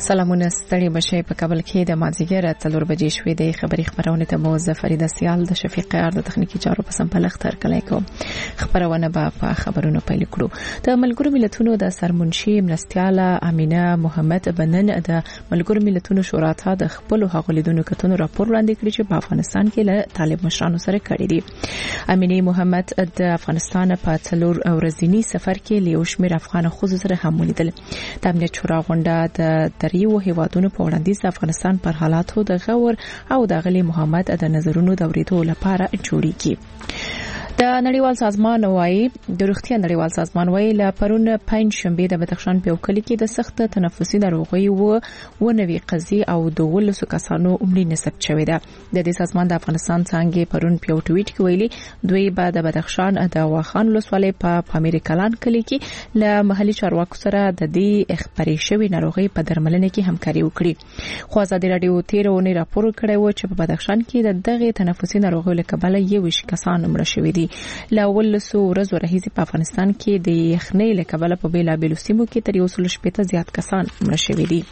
سلامونه ستړي بشي په کابل کې د مازیګر 4 بجې شوې د خبري خبرونه ته مو زفریده سیال د شفیق یار د تخنیکی چارو په سمپلخ تر کله کوم خبرونه په خبرونو پیل کړو د ملګرو ملتونو د سرمنشي مرستياله امینه محمد بنن د ملګرو ملتونو شورا ته د خپل حقوقلیدونو کتونو راپور وړاندې کړی چې په افغانستان کې له طالب مشرانو سره کړی دی. امینه محمد د افغانستان په 4 ورځنی سفر کې له شمیر افغان خصوصي سره هم ولیدل. د امنیت شورا غونډه د دریو هیوادونو په وړاندیز د افغانستان پر حالاتو د غور او د غلي محمد د نظرونو د اوریدو لپاره جوړیږي. د نړیوال سازمان وايي د روغتیا نړیوال سازمان وايي لا پرون پنځ شنبه د بدخشان په وکړي کې د سخت تنفسي ناروغي و نوي قضیه او د ولسو کسانو عمري نسب شوې ده. د دې سازمان د افغانستان څنګه پرون په ټویټ کې ویلي دوی بعد د بدخشان د واخان لسوالۍ په امیر کلان کلی کې له محلي چارواکو سره د دې اخباري شوی ناروغي په درملنه کې همکاري وکړي. خو ازادي رادیو 13 اونۍ راپور کړی و چې په بدخشان کې د دغه تنفسي ناروغي له کبله 21 کسان مړه شوي دي. لا ولسو ورځ ورهيسي په افغانستان کې د یخنۍ له کبله په بیلابیلو سیمو کې تر 180 زیات کسان مړه شوي دي.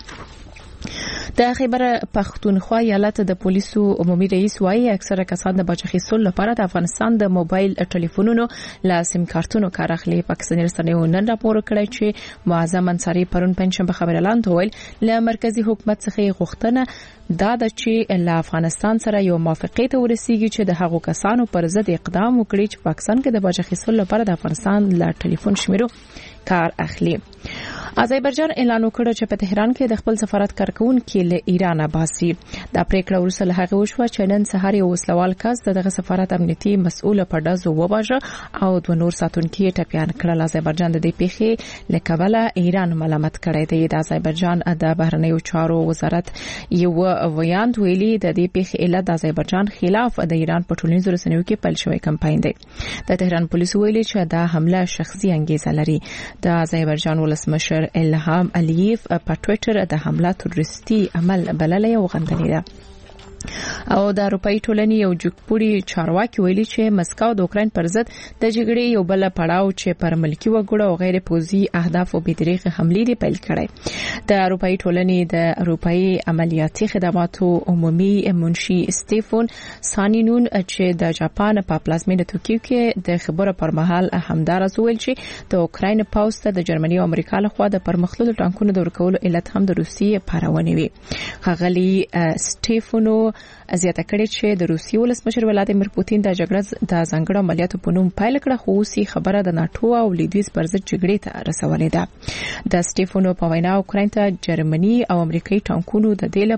د خیبر پختونخوا ایالت د پولیسو عمومي رئیس وايي اکثره کسان د باج اخیستلو لپاره د افغانستان د موبایل ټلیفونونو له سیم کارتونو کار اخلي. پاکستاني رسنیو نن راپور کړی چې معظم انصاری پرون پنځشنبه خبر اعلان وکړ له مرکزی حکومت څخه غوښتنه دا د چې له افغانستان سره یو موافقه ته ورسیږي چې د هغو کسانو پر ضد اقدام وکړي چې پاکستان کې د باج اخیستلو لپاره د افغانستان له ټلیفون شمیرو کار اخلي. آذربایجان اعلان وکړ چې په تهران کې د خپل سفارت کارکونکو له ایران باسي. دا پریکړه ورسره له هغه وشو چې نن سهار یو وسلوال کس دغه سفارت امنیتي مسؤل په دازو وواژه او د نور ساتونکو ټپيان کړل. آذربایجان د دې پیښې له کبله ایران ملامت کړی دی. د آذربایجان د بهرنیو چارو وزارت یو ویاند ویلي د دې پیښې علت د آذربایجان خلاف د ایران په ټولنیزو رسنیو کې پیل شوی کمپاین دی. د تهران پولیسو ویلي چې دا حمله شخصي انګیزه لري. د آذربایجان ولسمشر الهام الیف په ټوئیټر د حمله تروریستي عمل بللې او غندلې ده. او د اروپאי ټولنې یو جګپوړي چارواکي ویلي چې مسکو د اوکراین پر ضد د جګړې یو بل پړاو چې پر ملکی وګړو او غیر پوزي اهداف او بېدریغه حملې دی پیل کړي. د اروپאי ټولنې د اروپאי عملیاتي خدماتو عمومي منشي سټيفون سانینون چې د جاپان په پلازمینه توکیو کې د خبره پر مهال همدار ویل چې د اوکراین پاوسټ د جرمني او امریکا له خوا د پرمختللو ټانکونو د ورکولو علت هم د روسیې پارونه وي. غلي سټيفونو زیاته کړې چې د روسیې ولسمشر ولادیمیر پوتین د جګړې د ځانګړو عملیاتو په نوم پایل کړه خو اوسې خبره د ناتو او لیدویز پر ضد جګړې ته رسولې ده. د سټيفونو په وینا اوکراین ته جرمني او امریکایي ټانکونو د دې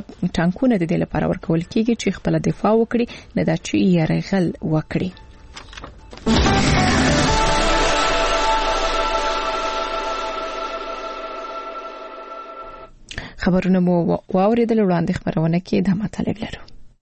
لپاره ورکول کیږي چې خپل دفاع وکړي نه دا چې یرغل وکړي. خبرونه مو واوریدل. وړاندې خبرونه کې د مطلب لرو.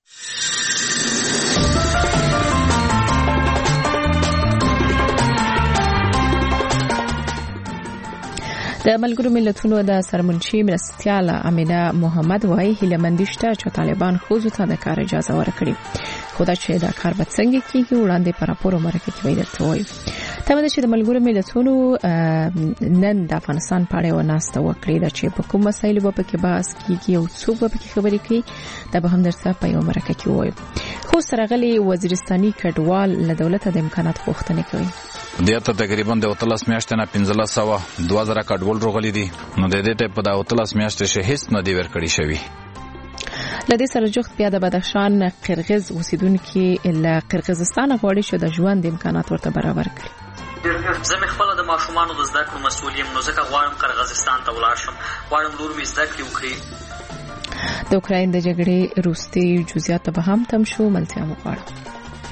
د ملګرو ملتونو د سرمنشي مرستياله امینه محمد وايي هیلمندشته چې طالبان خوځو ته د کار اجازه ورکړي. خو دا چې دا کار به څنګه کیږي وړاندې پر راپور مرکه کې ویل شوی. تمه ده چې د ملګرو ملتونو نن د افغانستان په اړه وناسته وکړي دا چې په کوم مسایلو په کې بحث کیږي او څوک په کې خبرې کوي دا به هم درته په یو مرکه کې وایي. خو سرغلي وزیرستاني کډوال له دولت د امکانات غوښتنه کوي. دیاته تقریبا د 13 میاشتې نه 1500 2000 کډوال روغلي دي. نو د دې ټیپ د 13 میاشتې شه هیڅ نه دی ورکړی شوی. لدې سره جوخت بیا د بدخشان قرغیز اوسیدونکو له قرغیزستان غواړي چې د ژوند امکانات ورته برابر کړي. زه خپل د ماشومانو د زده کړو مسؤلیم نو ځکه غواړم قرغیزستان ته ولاړ شم. غواړم نور مې زده کړې وکړي. د اوکراین د جګړې روسي جزئیات به هم تم شو ملتیا وغواړم.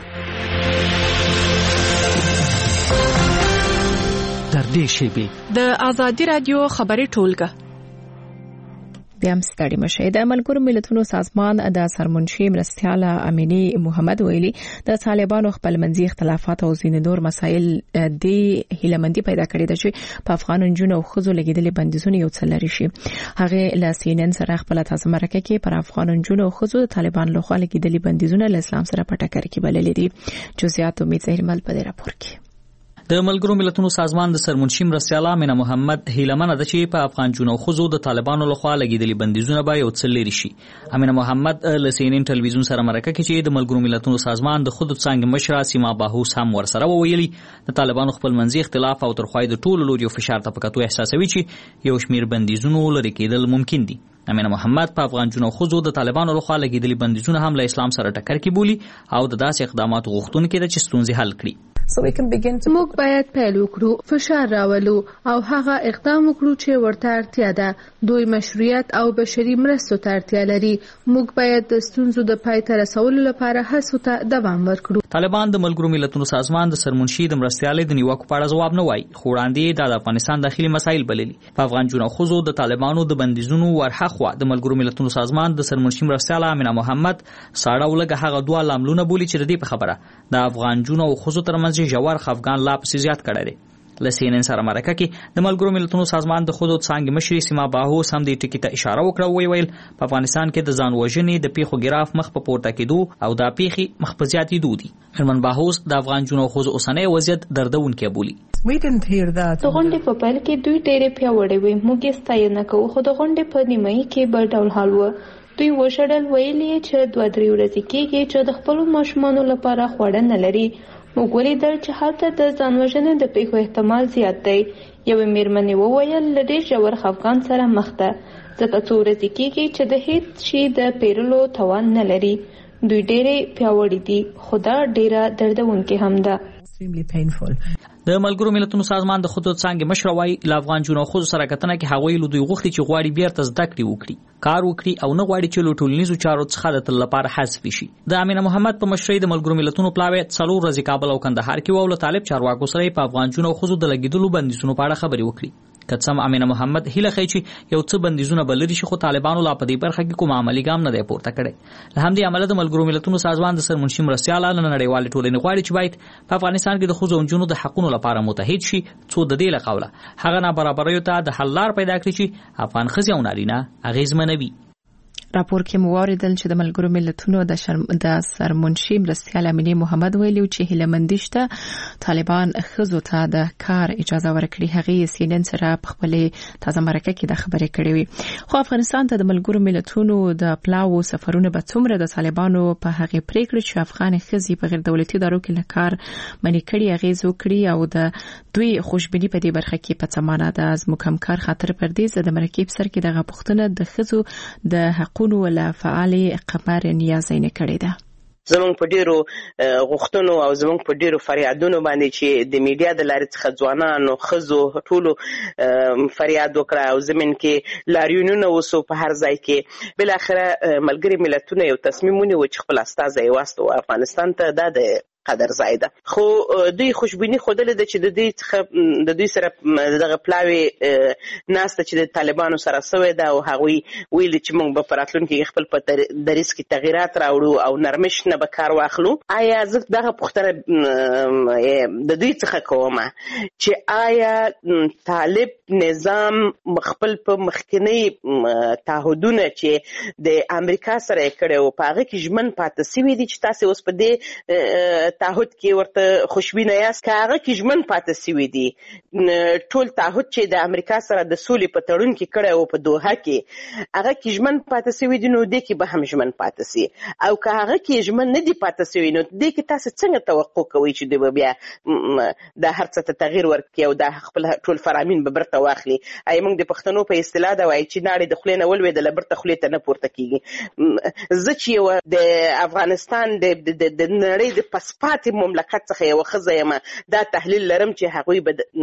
در دې شیبه د آزادی رادیو خبري ټولګه بیا هم ستړي مشه. د ملګرو ملتونو سازمان د سرمنشي مرستياله امینه محمد ویلي د طالبانو خپل منځي اختلافات او ځینې نور مسایل د هیلمندي پیدا کړي د چې په افغان جنونو او خزو لګیدلې بندیزونه یو څل لري شي. هغه ل CNN سره خپل تازه مرکه کې پر افغان جنونو او خزو طالبان له خوا لګیدلې بندیزونه له اسلام سره په ټکر کې بللې دي. جزئیات امید زهرمل په راپور کې. د ملګرو ملتونو سازمان د سرمنشي مرستیاله امینه محمد هیلمنه ده چې په افغان جنو خزو د طالبانو لخوا لګیدلي بندیزونه به یو څه لري شي. امینه محمد له CNN ټلویزیون سره مرکه کې چې د ملګرو ملتونو سازمان د خود څنګه مشره سیما باهوس هم ورسره وویلي د طالبانو خپل منځي اختلاف او ترخوای د ټولو لوري فشار ته پکاتو احساسوي چې یو شمیر بندیزونه لري کېدل ممکن دي. امینه محمد په افغان جنو خزو د طالبانو لخوا لګیدلي بندیزونه هم له اسلام سره ټکر کې بولي او د داسې اقداماتو غوښتونکو د چې ستونزې حل کړي. موږ باید پیل وکړو، فشار راولو او هغه اقدام وکړو چې ورته اړتیا ده. دوی مشروعیت او بشري مرستو ته اړتیا لري. موږ باید د ستونزو د پای ته رسولو لپاره هڅو ته دوام ورکړو. طالبان د ملګرو ملتونو سازمان د سرمنشي د مرستیالۍ د نیوکو په اړه ځواب نه وایي، خو وړاندې د افغانستان داخلي مسایل بللي. په افغان جنو خزو د طالبانو د بندیزونو ورهخوا د ملګرو ملتونو سازمان د سرمنشي مرستیاله امینه محمد ساړه ولګه هغه دوه لاملونه بولي چې د دې په خبره د افغان جنو خزو ترمنځ ژور خفګان لا پسې زیات کړی دی. له CNN سره مرکه کې د ملګرو ملتونو سازمان د خود څنګه مشري سیما باهوس هم دې ټکی ته اشاره وکړه، ویل په افغانستان کې د ځان وژنې د پیښو ګراف مخ په پورته کېدو او د پیښې مخ په زیاتېدو دي. هرمن باهوس د افغان جنو خود اوسنۍ وضعیت دردونکې بولی. د غونډې په پیل کې دوی ډېرې پیاوړې وي، موږ یې ستاینه کوو، خو د غونډې په نیمایي کې بل ډول حال و. دوی وشړل، ویلي چې 2-3 ورځې کېږي چې د خپلو ماشومانو لپاره خواړه نه لري. موږ ولیدل چې هلته د ځان وژنې د پیښو احتمال زیات دی. یوې مېرمنې وویل له ډېر ژور خفګان سره مخ ده، ځکه 2 ورځې کېږي چې د هېڅ شي د پیرلو توان نه لري. دوی ډېرې پیاوړي دي، خو دا ډېره دردونکې هم ده. د ملګرو ملتونو سازمان د خود څنګه مشر وايي له افغان جنو خود سره کتنه کې هغوی له دوی غوښتي چې غواړي بیرته زده کړې وکړي، کار وکړي او نه غواړي چې له ټولنیزو چارو څخه د تل لپاره حذف شي. د امینه محمد په مشرۍ د ملګرو ملتونو پلاوی 4 ورځې کابل او کندهار کې وو له طالب چارواکو سره په افغان جنو خود د لګیدلو بندیزونو په اړه خبرې وکړي. کڅم امینه محمد هیله کوي چې یو څه بندیزونه بلري شي، خو طالبانو لا په دې برخه کې کوم عملی ګام نه دی پورته کړی. له همدې امله د ملګرو ملتونو سازمان د سرمنشي مرستیاله نړیوالې ټولنې غواړي چې باید په افغانستان کې د ښځو او نجونو د حقوقو لپاره متحد شي، څو د دې له قوله هغه نابرابریو ته د حل لار پیدا کړي چې افغان ښځې او نارینه اغېزمنوي. راپور کې مواردل چې د ملګرو ملتونو د سرمنشي مرستیال امینه محمد ویلي چې هیلمندي شته طالبان خزو ته د کار اجازه ورکړي. هغه CNN سره په خپل تازه مرکه کې د خبرې کړې وي. خو افغانستان ته د ملګرو ملتونو د پلاو سفرونه به څومره د طالبانو په هغه پریکړه چې افغان خزي په غیر دولتي ادارو کې لکار منی کړي اغیز وکړي او د دوی خوشبینی په دې برخه کې په څمانه د از مکمکار خاطر پردیز د مرکب سر کې دغه پښتنه د خزو د حقوقو ولا فعالي قمر نیازینه کړې ده. زمونږ په ډیرو غوښتنو او زمونږ په ډیرو فریادونو باندې چې د میډیا د لارې څخه ځوانانو ښځو ټولو فریاد وکړه او زمين کې لاریونونه وسو په هر ځای کې. بل اخره ملګري ملتونه یو تصمیم ونیو چې خپل استازي واستو افغانستان ته د قدر زایده، خو دوی خوشبینی خودل د چې د دوی سره دغه پلاوی ناسته چې د طالبانو سره سوی ده او هغوی ویل چې موږ به پراتلونکي خپل په دریس کې تغیرات راوړو او نرمش نه به کار واخلو. آیا زه دغه پوښتنه د دوی څخه کوم چې آیا طالب نظام خپل په مخکنی تعهدونه چې د امریکا سره کړي او په هغه کې ژمن پاتې سوي دي چې تاسو اوس په دې تعهد کې ورته خوشبینه یاست که هغه کې ژمن پاتې سوي دي. ټول تعهد چې د امریکا سره د سولې په تړون کې کړی او په دوحه کې هغه کې ژمن پاتې سوي دي، نو دې کې به هم ژمن پاتې سي. او که هغه کې ژمن نه دي پاتې سوي نو دې کې تاسو څنګه توقع کوئ چې دوی به بیا د هر څه ته تغییر ورکړي او د خپل ټول فرامین به برته واخلي؟ ای موږ د پښتنو په اصطلاح دا وایي چې ناړې د خولې نه ولوېدله برته خولې ته نه پورته کېږي. زه چې د افغانستان د نړۍ د پسپا مملکت څخه یو ښځه یم، دا تحلیل لرم چې هغوی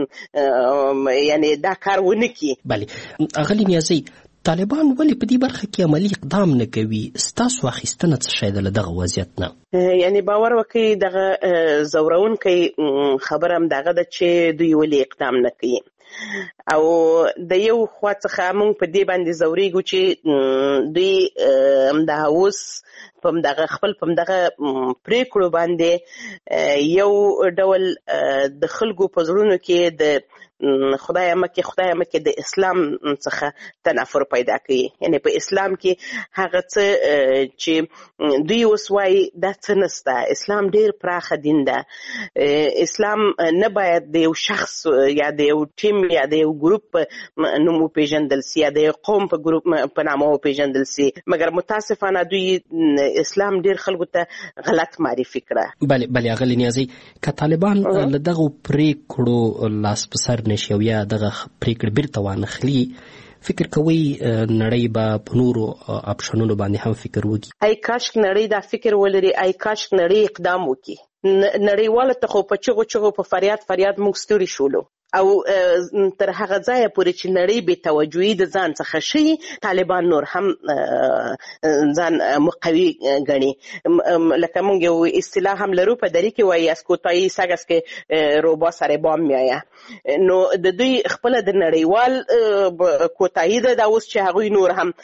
به یعنی دا کار ونه کړي. بله اغلی نیازی، طالبان ولې په دې برخه کې عملی اقدام نه کوي؟ ستاسو اخیستنه څه شی ده له دغه وضعیت نه؟ یعنی باور وکړئ دغه زورونکی خبره هم دغه ده چې دوی ولې اقدام نه کوي. او د یو خوا څخه موږ په دې باندې زوریږو چې دوی همدا اوس خپل په دغه پریکړو باندې یو ډول د خلکو په زړونو کې د خدای مکه د اسلام څخه تنفر پیدا کوي. یعنی په اسلام کې هغه څه چې دوی اوس وایي دا څه نشته. اسلام ډیر پراخه دین ده. اسلام نه باید د یو شخص یا د یو ټیم یا د یو ګروپ په نوم وپېژندل سي یا د یو قوم په ګروپ په نامه وپېژندل سي. مګر متاسفانه دوی اسلام ډیر خلکو ته غلط معرفي کړه. بله اغلې نیازي که طالبان له دغو پریکړو لاس په سر نشي او یا دغه پریکړې بیرته وانخلي، فکر کوي نړۍ به په نورو اپشنونو باندې هم فکر وکړي؟ ای کاشک نړۍ دا فکر ولري، ای کاشک نړۍ اقدام وکړي. نړیواله ته خو په چغو په فریاد موږ ستړي شولو او تر هغه ځایه پورې چې نړۍ بې توجهي د ځان څخه شي، طالبان نور هم ځان مقوي ګڼي. لکه موږ یو اصطلاح هم لرو په دری کې وایي اسکوتایی ساګس کې روبا سره بام میایا. نو د دوی خپل د نړیوال کوتاهی ده دا اوس چې هغوی نور هم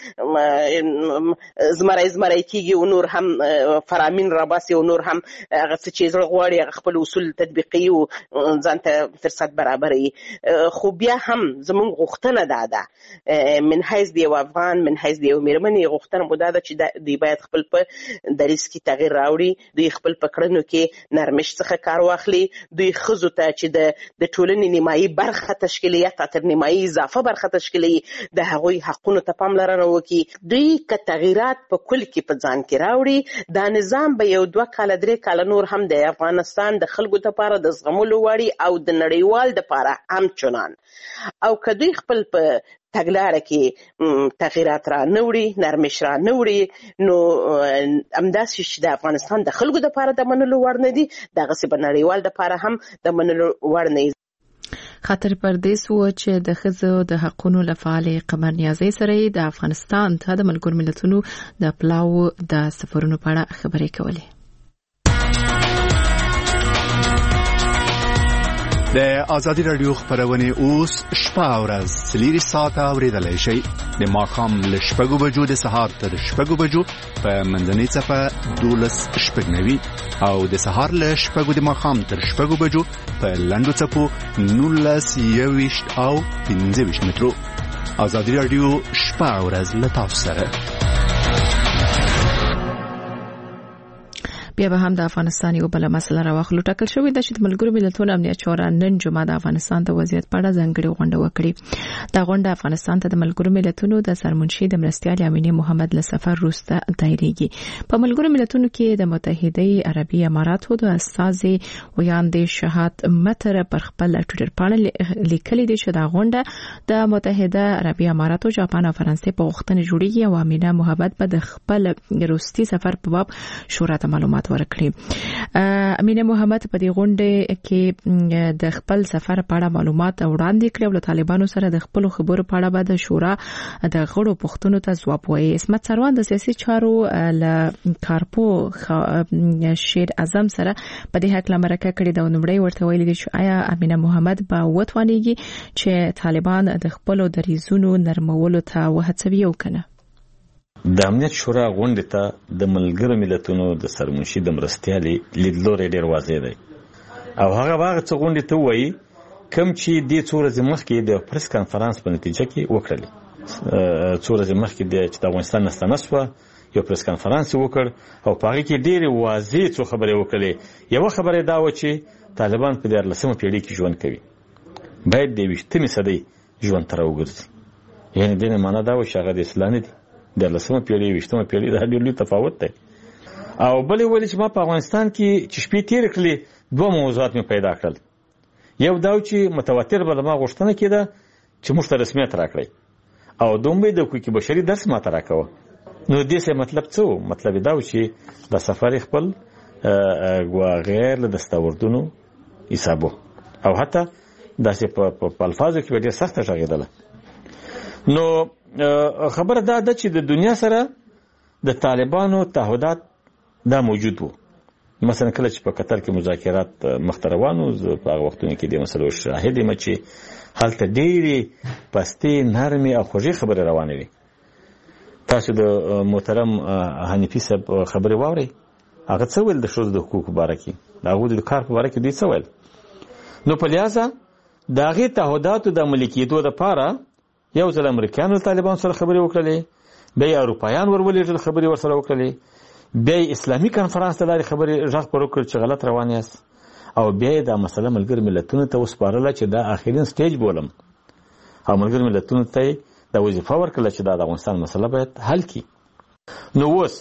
زمری کیږي او نور هم فرامین راباسي او نور هم هغه څه چې زړه غواړي هغه خپل اصول تطبیقي او ځان ته فرصت برابروي. خو بیا هم زموږ غوښتنه دا ده من حیث د یو افغان، من حیث د یو میرمنې غوښتنه مو دا ده چې دوی باید خپل په دریځ کې تغییر راوړي، دوی خپل په کړنو کې نرمش څخه کار واخلي، دوی ښځو ته چې د ټولنې نیمایي برخه تشکیلي یا تر نیمایي اضافه برخه تشکیلي د هغوی حقونو ته پاملرنه وکړي. دوی که تغییرات په کل کې په ځان کې راوړي، دا نظام به یو 2 کاله 3 کاله نور هم د افغانستان د خلکو لپاره د زغملو وړ او د نړیوال لپاره هم چنان. او که دوی خپل په تګلاره کې تغییرات را نه وړي، نرمش را نه وړي، نو همداسې چې د افغانستان د خلکو لپاره د منلو وړ نه دي، دغسې به نړیوال لپاره هم د منلو وړ نه دي. خاطر پردیس و چې د ښځو د حقونو لپاره قمر نیازي سره د افغانستان ته د ملګرو ملتونو د پلاو د سفرونو په اړه خبرې کولې. د آزادي رادیو خبرونه اوس شپه او ورځ 3 ساعته اوریدلای شئ. د ماښام له 6 بجو د سهار تر 6 بجو په منځنۍ صفه 12:90 او د سهار له 6 د ماښام تر 6 بجو په لنډو صفو 19:20 او 15 مترو. آزادي رادیو شپه او ورځ له تاسو سره. بیا به هم د افغانستان یو بل مسله راوخلو. ټاکل شوې ده چې د ملګرو ملتونو امنیت شورا نن جمعه د افغانستان د وضعیت په اړه ځانګړې غونډه وکړي. دا غونډه افغانستان ته د ملګرو ملتونو د سرمنشي د مرستیال امینه محمد له سفر وروسته دایریږي. په ملګرو ملتونو کې د متحده عربي اماراتو د استازي ویاندې شهادت متر پر خپل ټویټر باندې لیکلي دي چې دا غونډه د متحده عربي اماراتو، جاپان او فرانسې په غوښتنه جوړیږي او امینه محمد به د خپل وروستي سفر په باب شورا ته معلومات ورکړي. امینه محمد په دې غونډه کې د خپل سفر په اړه معلومات وړاندې کړي او له طالبانو سره د خپل خبرو په اړه به د شورا د غړو پوښتنو ته ځواب وایي. اسمت سروان د سیاسي چارو له کارپو شیر اعظم سره په دې حق لمرکه کړي دا نومړی ورته ویلي دي چې آیا امینه محمد به وتوانیږي چې طالبان د خپل دریزونو نرمولو ته وهڅوي او کنه. د امنیت شورا غونډې ته د ملګرو ملتونو د سرمنشي د مرستیالي لیدلوری ډیر واضح دی او هغه څه غونډې ته وایي کوم چې د څو ورځې مخکې د پریس کانفرنس په نتیجه کې وکړل. څو ورځې مخکې د افغانستان نستانه شوه یو پریس کانفرنس وکړ او په هغه کې ډېرې واضح څو خبرې وکړلې. یوه خبره دا و چې طالبان په 14مه پیړۍ کې ژوند کوي، باید د 20مې صدۍ ژوند ته راوګرځي. یعنې دې نه معنا دا و چې هغه د اسلام نه دي. 14مه پیړۍ 20مه پیړۍ دا ډېر لوی تفاوت دی. او بلې ولې چې ما په افغانستان کې چې شپې تېرې کړلې 2 موضوعات مې پیدا کړل. یو دا چې متواتر به ما غوښتنه کېده چې موږ ته رسمیت راکړئ او دومره د حقوق بشري درس ما ته راکوه. نو دې څه مطلب څه و؟ مطلب دا و چې د سفر خپل غیر له دستاوردونو حسابو او حتی داسې په الفاظو کې ډېر سخته غږېدله. نو خبره دا ده چې د دنیا سره د طالبانو تعهدات دا موجود وو. مثلا کله چې په قطر کې مذاکرات مخته روان وو، په هغه وختونو کې د مسلو شاهد یم چې هلته ډېرې پستې نرمې او خوږې خبرې روانې وي. تاسو د محترم حنیفي صاحب خبرې واورئ، هغه څه ویل د ښځو د حقوقو باره کې، د هغوی د کار په باره کې دوی څه ویل. نو په لحاظه د هغې تعهداتو د عملي کېدو دپاره یو ځل امریکایانو له طالبانو سره خبرې وکړلې، بیا یې اروپایان ورولېږل خبرې ورسره وکړلې، بیا یې اسلامي کنفرانس له لارې خبرې غږ پر وکړ چې غلط روان یاست، او بیا یې دا مسله ملګرو ملتونو ته وسپارله چې دا آخرین سټیج بولم، او ملګرو ملتونو ته یې دا وظیفه ورکړله چې دا د افغانستان مسله باید حل کړي. نو اوس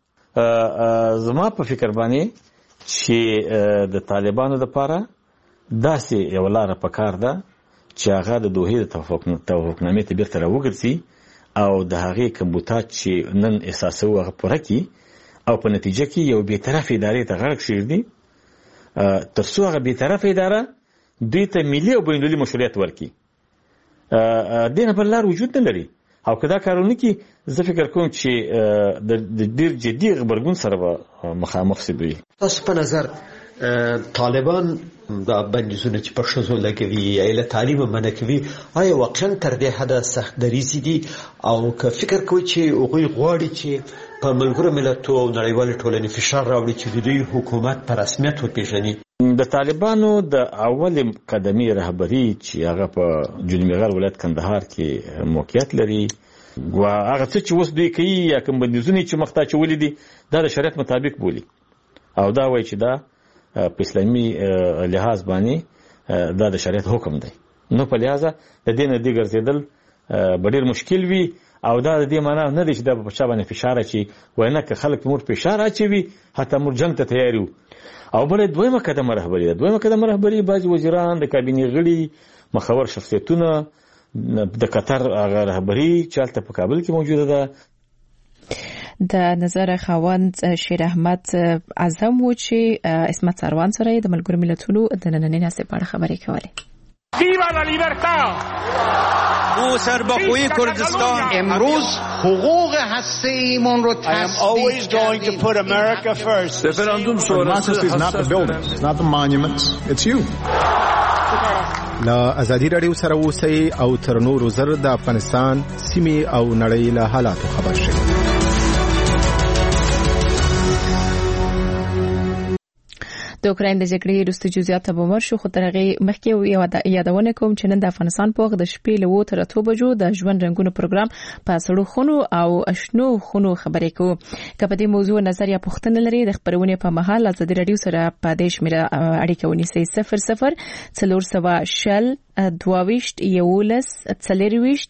زما په فکر باندې چې د طالبانو دپاره داسې یوه لاره پکار ده چې هغه د دوحې د توافقنامې ته بیرته راوګرځي او د هغې کمبوتات چې نن احساسوو هغه پوره کړي او په نتیجه کې یو بېطرفه ادارې ته غاړه کښېږدي، تر څو هغه بېطرفه اداره دوی ته ملي او بینالمللي مشروعیت ورکړي. دې نه بل لار وجود نه لري، او که دا کار ونه کړي زه فکر کوم چې د ډېر جدي غبرګون سره به مخامخ سي دوی. تاسو په نظر طالبان دا بندیزونه چې په ښځو لګوي یا له تعلیم منع کوي آیا واقعا تر دې حده سخت دریځي دي، او که فکر کوي چې هغوی غواړي چې په ملګرو ملتو او نړیوالې ټولنې فشار راوړي چې د دوی حکومت په رسمیت وپېژني؟ د طالبانو د اول قدمي رهبري چې هغه په جنوبي غرب ولایت کندهار کې موقعیت لري، هغه څه چې اوس دوی کوي یا کوم بندیزونه چې مخته اچولي دي دا د شریعت مطابق بولي، او دا وایي چې دا په اسلامي لحاظ باندې دا د شریعت حکم دی. نو په لحاظه د دې نه دې ګرځېدل به ډېر مشکل وي، او دا د دې معنا نه دی چې دا په چا باندې فشار اچي، وایي نه که خلک په موږ فشار اچوي حتی موږ جنګ ته تیار یو. او بله دویمه قدمه رهبري ده، دویمه قدمه رهبري بعضې وزیران، د کابینې غړي، مخور شخصیتونه، د قطر هغه رهبري چې هلته په کابل کې موجوده ده. د نظر خاوند شیر احمد اعظم و چې اسمت سروان سره د ملګرو ملتونو د نننۍ ناستې په اړه خبرې کولې. ویوا لا لیبرتا او سربخوی کردستان امروز حقوق هسته‌ایمون رو تثبیت کردیم. Referendum is not the buildings, it's not the monuments, it's you. لا ازادي رادیو سره اوسئ او تر نورو زر د افغانستان سیمې او نړۍ له حالاتو خبر شئ. د اوکراین د جګړې وروسته جزئیات ته به ورشو، خو تر هغې مخکې یادونه کوم چې نن د افغانستان په وخت د شپې له 7 تر 8 بجو د ژوند رنګونو پروګرام په سړو خونو او اشنو خونو خبرې کوو. که په دې موضوع نظر یا پوښتنه لري د خبرونې په مهال ازادي رادیو سره په دې شمیره اړیکه ونیسئ 00 400 22 11 40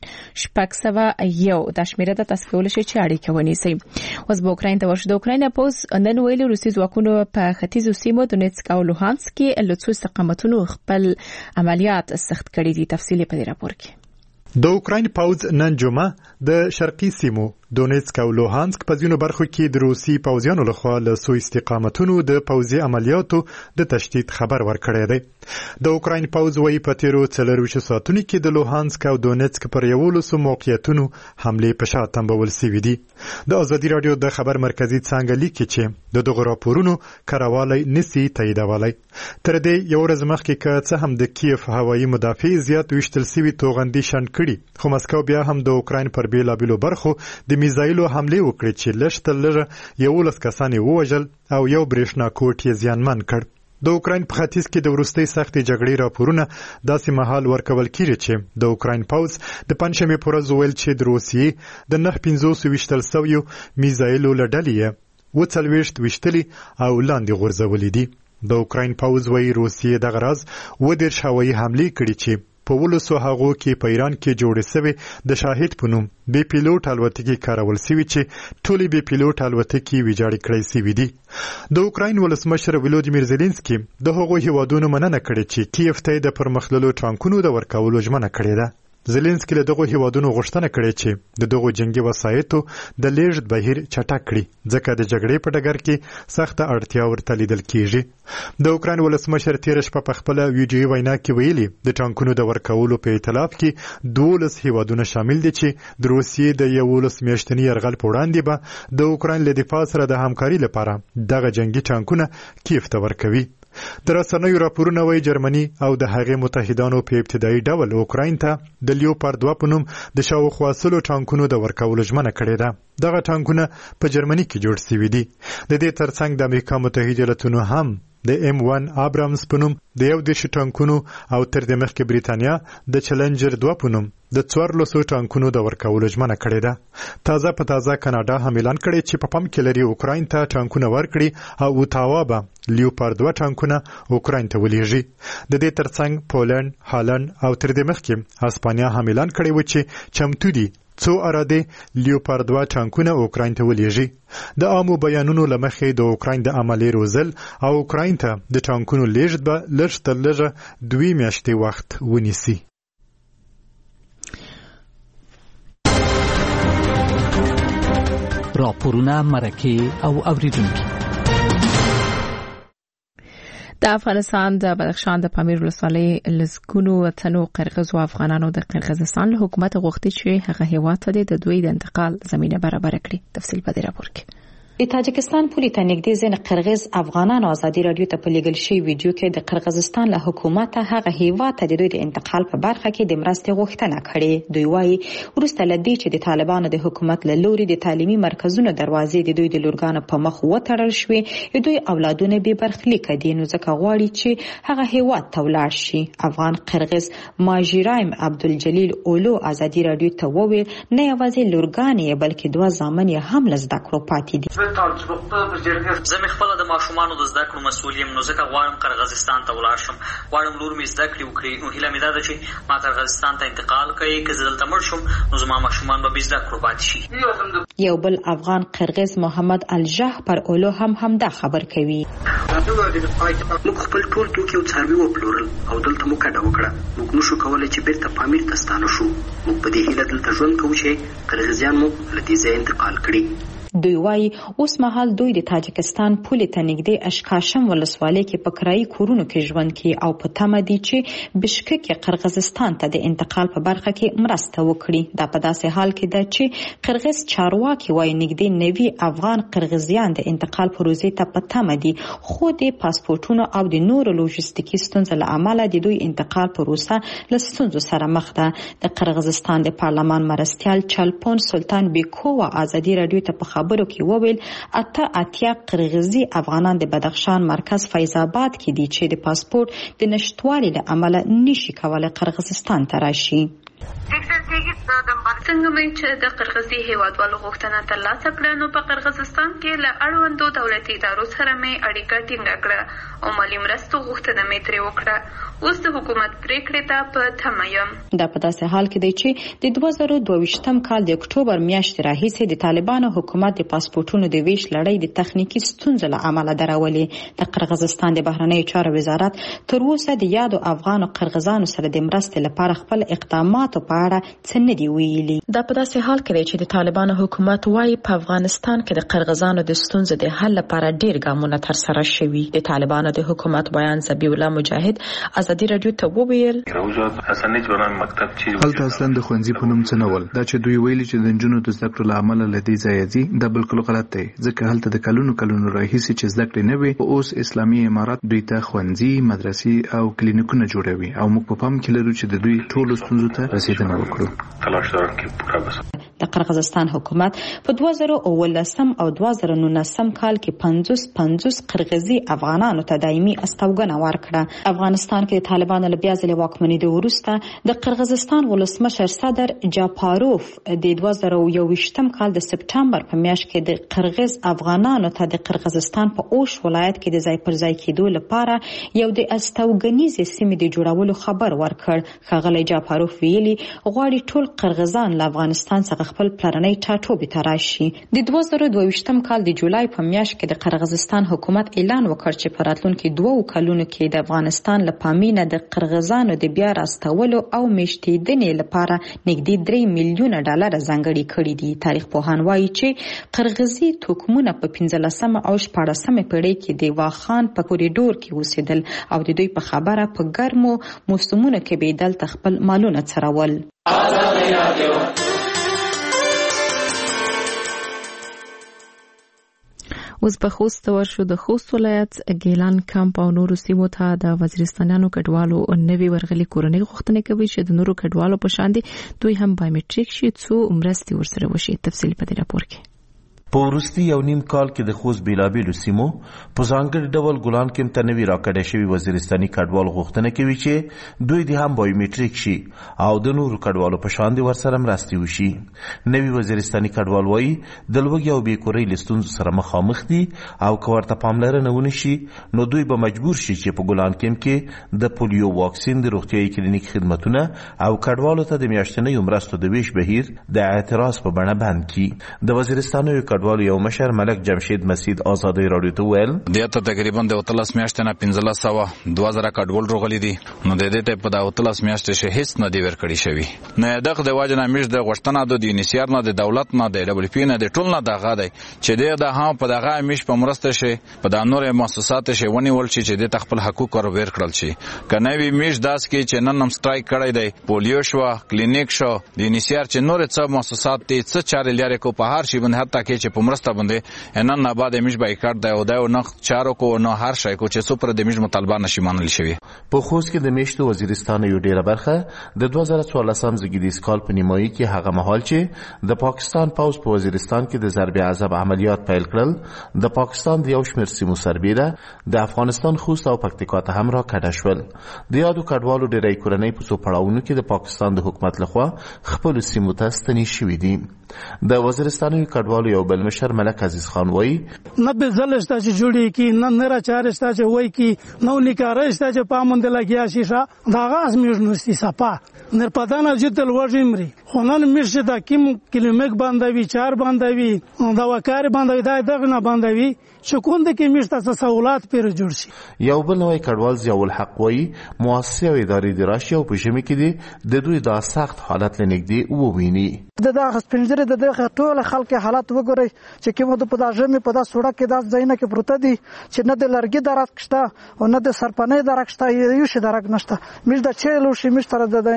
شپږ دا شمیره د تاسو کولای شئ چې اړیکه ونیسئ. اوس به اوکراین ته ورشو. د اوکراین پوز نن ویلي روسي ځواکونو په ختیځو سیمو دونیتسک او لوهانسک کې له څو استقامتونو خپل عملیات سخت کړي دي. تفصیل په دې راپور کې. د اوکراین پوز نن جمعه د شرقي سیمو دونیتسک او لوهانسک په ځینو برخو کې د روسي پوځیانو لخوا له څو استقامتونو د پوځي عملیاتو د تشدید خبر ورکړی دی. د اوکراین پوز وايي په تیرو 24 ساعتونو کې د لوهانسک او دونیتسک پر 11 موقعیتونو حمله په شا تنبول سوي دي. د ازادي رادیو د خبر مرکزی څنګه لیکي چې د دغه راپورونو کراوالی نسی تاییدولی. تر دې یو ورځ مخکې که څه هم د کیف هوایي مدافع زیات وشتل سوي توغندي شنډ کړي، خو مسکو بیا هم د اوکراین پر بیلابیلو برخو د میزایلو حمله وکړي چې لږ تر لږه 11 کسان ووژل او یو برېښنا کوټ یې زیانمن کړ. د اوکراین په ختیځ کې د وروستۍ سختې جګړې راپورونه داسې مهال ورکول کیږي چې د اوکراین پوز د پنځمې پر ورځ ویل چې د روسیې د 950 وشتل سویو میزایلو له ډلې 40 وشتلي او لاندې غورځولې دي. د اوکراین پوز وايي روسیې دغه راز 10 هوایي حملې کړي چې په ولسو هغو کې په ایران کې جوړې سوي د شاهد په نوم بې پیلوټ الوتکې کارول سوي چې ټولې بې پیلوټ الوتکې ویجاړې کړې سوي دي. د اوکراین ولسمشر ولودیمیر زيلنسکي د هغو هیوادونو مننه کړې چې کیف ته د پرمختللو ټانکونو د ورکولو ژمنه کړې ده. زيلنسکي له دغه هیوادونو غوښتنه کړې چې د دغه جنگي وسایطو د لیږد بهیر چټک کړي، ځکه د جګړې په ډګر کې سخته اړتیا ورته لیدل کیږي. د اوکراین ولسمشر تیر شپه په خپل ویډیو وینا کې ویلي د ټانکونو د ورکولو په ائتلاف کې 12 هیوادونه شامل دي چې د روسیې د 11 میاشتنی یرغل په وړاندې به د اوکراین له دفاع سره د همکاري لپاره دغه جنگي ټانکونه کیف ته ورکوي. د رسنیو راپورونه وايي جرمني او د هغې متحدانو په ابتدایي ډول اوکراین ته د لیوپارد 2 په نوم د شاوخوا 100 ټانکونو د ورکولو ژمنه کړې ده. دغه ټانکونه په جرمني کې جوړ شوي دي. د دې ترڅنګ د امریکا متحده ایالاتونو هم د M1 ابرامز په نوم د 11 ټانکونو او تر دې مخکې بریتانیا د چلنجر 2 په نوم د 1400 ټانکونو د ورکولو ژمنه کړې ده. تازه په تازه کاناډا هم اعلان کړی چې په پام کې لري اوکراین ته ټانکونه ورکړي او اوتاوا به لیوپارد 2 ټانکونه اوکراین ته ولېږي. د دې ترڅنګ پولند، هالند او تر دې مخکې اسپانیا هم اعلان کړی و چې چمتو دي څو اراده لیوپارد 2 ټانکونه اوکراین ته ولېږي. د عامو بیانونو لمخې د اوکراین د عملي روزل او اوکراین ته د ټانکونو لیږد به لږ تر لږه 2 میاشتې وخت ونیسي. راپورونه، مرکې او اوریدونکي. د افغانستان د بدخشان د پامیر ولسوالۍ لسګونو وطنو قرغیزو افغانانو د قرغیزستان له حکومت غوښتي چې هغه هیواد ته د دوی د انتقال زمینه برابر کړي. تفصیل په دې راپور کې. د تاجکستان پولې ته نږدې ځینې قرغیز افغانانو ازادي رادیو ته په لیږل شوی ویډیو کې د قرغیزستان له حکومت هغه هیواد ته د دوی د انتقال په برخه کې د مرستې غوښتنه کړې. دوی وایي وروسته له دې چې د طالبانو د حکومت له لوري د تعلیمي مرکزونو دروازې د دوی د لورګانو په مخ وتړل شوې، دوی اولادونه بې برخلیکه دي، نو ځکه غواړي چې هغه هیواد ته ولاړ شي. افغان قرغیز ماجرایم عبدالجلیل اولو ازادي رادیو ته وویل نه یوازې لورګانې بلکې 2 زامن یې هم له زده کړو پاتې دي. زه مې خپله د ماشومانو د زده کړو مسؤل یم، نو ځکه غواړم قرغیزستان ته ولاړ شم. غواړم لور مې زده کړې وکړي. نو هیله مې دا ده چې ما قرغیزستان ته انتقال کوي، که زه دلته مړ شم نو زما ماشومان به بې زده کړو پاتې شي. یو بل افغان قرغیز محمد الجح پر اولو هم دا خبر کوي. موږ خپل ټول توکي او څاروي وپلورل او دلته مو کډه وکړه. موږ نشو کولی چې بیرته پامیر ته ستانه شو. موږ په دې هیله دلته ژوند کوو چې قرغیزیان مو له دې ځایه انتقال کړي. دوی وایي اوس مهال دوی د تاجکستان پولې ته نږدې اشکاشم ولسوالۍ کې په کرایي کورونو کې ژوند کوي او په تمه دي چې بشکک قرغیزستان ته د انتقال په برخه کې مرسته وکړي. دا په داسې حال کې ده چې قرغیز چارواکي وایي نږدې 90 افغان قرغیزیان د انتقال پروژې ته په تمه دي، خو د پاسپورتونو او د نورو لوجستیکي ستونزو له امله د دوی انتقال پروسه له ستونزو سره مخ ده. د قرغیزستان د پارلمان مرستیال چلپون سلطان بیکووا ازادي رادیو ته په خبرو کې وویل اتیا قرغیزي افغانان د بدخشان مرکز فیض آباد کې دي چې د پاسپورت د نشټوالي له امله نشي کولای قرغیزستان ته راشي. څنګه مې چې د قرغیزي هیوادوالو غوښتنه ترلاسه کړه نو په قرغیزستان کې له اړوندو دولتي ادارو سره مې اړیکه ټینګه کړه او مالي مرستو غوښتنه مې ترې وکړه. اوس د حکومت پریکړې ته په تمه یم. دا په داسې حال کې دی چې د 2022 کال د اکتوبر میاشتې راهیسې د طالبانو حکومت د پاسپورتونو د ویش لړۍ د تخنیکی ستونزو له امله درولې. د قرغیزستان د بهرنیو چارو وزارت تر اوسه د یادو افغان او قرغیزانو سره د مرستې لپاره خپل اقدامات په اړه څه نه دی ویلي. دا په داسې حال کې دی چې د طالبانو حکومت وايي په افغانستان کې د قرغیزانو د ستونزو د حل لپاره ډیر ګامونه تر سره شوي. د طالبانو د حکومت بیان ذبیح الله مجاهد ازادي رادیو ته وویل هلته اصلا د ښوونځي په نوم څه نه ول. دا چې دوی ویلي چې د نجونو د زده کړو له امله له دې ځایه ځي دا بالکل غلط دی، ځکه هلته د کلونو راهیسې چې زده کړې نه وي او اوس اسلامي امارات دوی ته ښوونځي، مدرسې او کلینیکونه جوړوي او موږ په پام کې لرو چې د دوی ټولو ستونزو ته رسیدنه وکړو. د قرغیزستان حکومت په 2019 او 2019 کال کې 50 قرغیزي افغانانو ته دایمي استوګنه ورکړه. افغانستان کې د طالبانو له بیا ځلې واکمنېدو وروسته د قرغیزستان ولسمشر صدر جاپاروف د 2021 کال د سپټمبر په میاشت کې د قرغیز افغانانو ته د قرغیزستان په اوش ولایت کې د ځای پر ځای کېدو لپاره یو د استوګنیزې سیمې د جوړولو خبر ورکړ. ښاغلی جاپاروف ویلي غواړي ټول قرغیزان له افغانستان څخه خپل پلرنی ټاټوبې ته راشي. د 2022 کال د جولای په میاشت کې د قرغیزستان حکومت اعلان وکړ چې په راتلونکي 2 کلونو کې د افغانستان له پامینه د قرغیزانو د بیا راستولو او میشتېدنې لپاره نږدې 3 میلیونه ډالر ځانګړي کړي دي. تاریخ پوهان وایي چې قرغیزي توکمونه په 15 او 14 پیړۍ کې د واخان په کوریډور کې اوسېدل او د دوی په خبره په ګرمو موسمونو کې به دلته خپل مالونه څرول. اوس په خوست ورشو. د خوست ولایت ګیلان کمپ او نورو سیمو ته د وزیرستانیانو کډوالو نوي ورغلي کورنۍ غوښتنه کوي چې د نورو کډوالو په شان دي دوی هم بایومټریک شي څو مرستې ورسره وشي. تفصیل په دې راپور کې. په وروستي یو نیم کال کې د خوست بیلابیلو سیمو په ځانګړي ډول ګلان کمپ ته نوي راکړی شوي وزیرستاني کډوالو غوښتنه کوي چې دوی دې هم بایومټریک شي او د نورو کډوالو په شان دي ورسره مرستې وشي. نوي وزیرستاني کډوال وایي د لوږې او بېکورۍ له ستونزو سره مخامخ دي او که ورته پاملرنه ونه شي نو دوی به مجبور شي چې په ګلان کمپ کې د پولیو واکسین، د روغتیايي کلینیک خدمتونه او کډوالو ته د میاشتنیو مرستو د ویش بهیر د اعتراض په بڼه بند کړي. د وزیرستاني کډوالو یو مشر ملک جمشید مسید آزادۍ راډیو ته وویل دته تقریبا د 13 میاشتې نه 1500 کډوال راغلي دي نو د دې ته په 13 میاشتې شه هیڅ نه دی ورکړی شوی. نه دغه د واجب نه مش د غشتنه د یونیسیار نه د دولت نه د دبل پی نه د ټول نه دغه دی چې د هم په دغه مش په مرسته شي په د نور مؤسسات شي ونی ول چې د خپل حقوق ور ور کړل شي. کنه وی مش داس کې چې نن هم سټرایک کړی دی پولیو شو، کلینیک شو، د یونیسیار چې نور څه مؤسسات دي څه چارې لري کو په هر شي باندې حتی کې چې په مرسته باندې نن نه بعد میش بایکاټ دی او دا نه چارو کو نه هر شي کو چې سپر د میش مطالبه نشي منل شوی. په خوست کې د میشتو وزیرستان یو ډیره برخه د 2014 زګیدیس کال په نیمایي کې هغه مهال چې د پاکستان پوز په وزیرستان کې د ضرب عذاب عملیات پیل کړل د پاکستان د یو شمېر سیمو سربیره د افغانستان خوست او پکتیکا ته هم را کډه شول. د یادو کډوالو ډیری کورنۍ په څو پړاوونو کې د پاکستان د حکومت لخوا خپل سیمو ته ستنې شوې دي. د وزیرستاني کډوالو یو بل مشر ملک عزیز خان وایي نه به زلشته چې جوړی کی نه نه چارشته چې وای کی نو لیکارشته چې پامند لګیا شي دا غاز میژنوسی صفا نر پدانه جتل وژمري خونن میشه دا کیم کیلومتر باندې 4 باندې دا وکړ باندې دا نه باندې چې کوند کې میشته سہولات پر جوړ شي. یو بل نوې کډوال ضیاء الحق وایي مؤسسه او ادارې د راشي او په ژمي کې دي د دوی دا سخت حالت لنګدي وویني. د سپنجره د ټول خلک حالت وګورئ چې کومه په داژمه په دا سوړه کې داس ځینه کې پروت دي چې نه د لرګي درک شته او نه د سرپنې درک شته یو شي درک نشته. مش د چلو شي مش تر د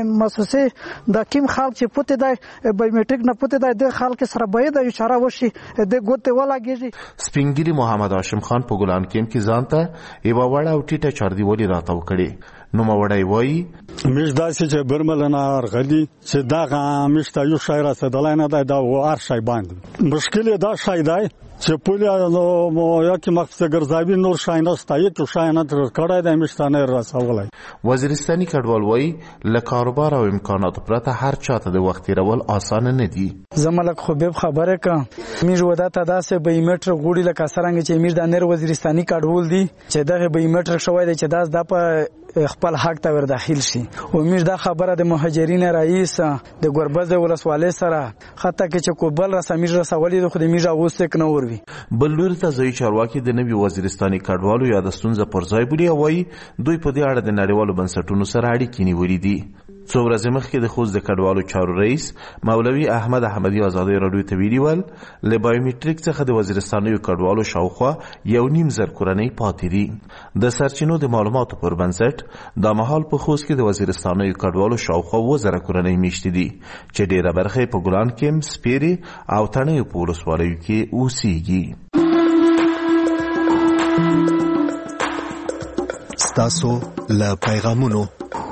مؤسسه د کیم خلک چې پته دی بایومټریک نه پته دی د خلک سره باید یو چاره وشي د ګوت ولاږي. سپینګری محمد هاشم خان په ګلان کیم کې ځانته یو وړه او ټیټه چاردیوالي راته وکړي. نو موړای وای مش داسې چې برملنا ارغلی چې دا مشته یو شاعر سره نه دا ور شای باندې مشکل دا شای دی چې پولیو نو یا کې مقصد ګرځاوی نور شای نه ستای ته شای نه تر کړه د مشتانه رسولای. وزیرستاني کډوال وای له کاروبار او امکاناتو پرته هر چاته د وخت تیرول اسانه نه دي. زملک خوب خبره کا میژ وداته داسې بایومټر غوړي لکه سرنګ چې میژ د نر وزیرستاني کډوال دي چې دغه بایومټر شوی دی چې داس د په خپل حق ته ور داخل شي. او میژ دا خبره د مهاجرین رئیس د ګوربز ولسوالۍ سره خطه کې چې کوبل رسمیج رسولې د خو د میژ اوسته کنه وروي. بل لور ته ځای چارواکي د نوي وزیرستاني کډوالو یا د ستونزه پر ځای بولي او دوی په دې اړه د نړیوالو بنسټونو سره اړیکې نیولې دي. څو ورځې مخکې د خوست د کډوالو چارو رئیس مولوي احمد احمدي آزادۍ راډیو ته ویلي ول له بایومټریک څخه د وزیرستاني کډوالو شاوخوا 1.5 کورنۍ پاتې دي. د سرچینو د معلوماتو پر بنسټ دا مهال په خوست کې د وزیرستاني کډوالو شاوخوا 1000 کورنۍ میشتې دي چې ډیره برخه په ګلان کې سپيري او تڼیو په ولسوالیو کې اوسېږي. ستاسو له پیغامونو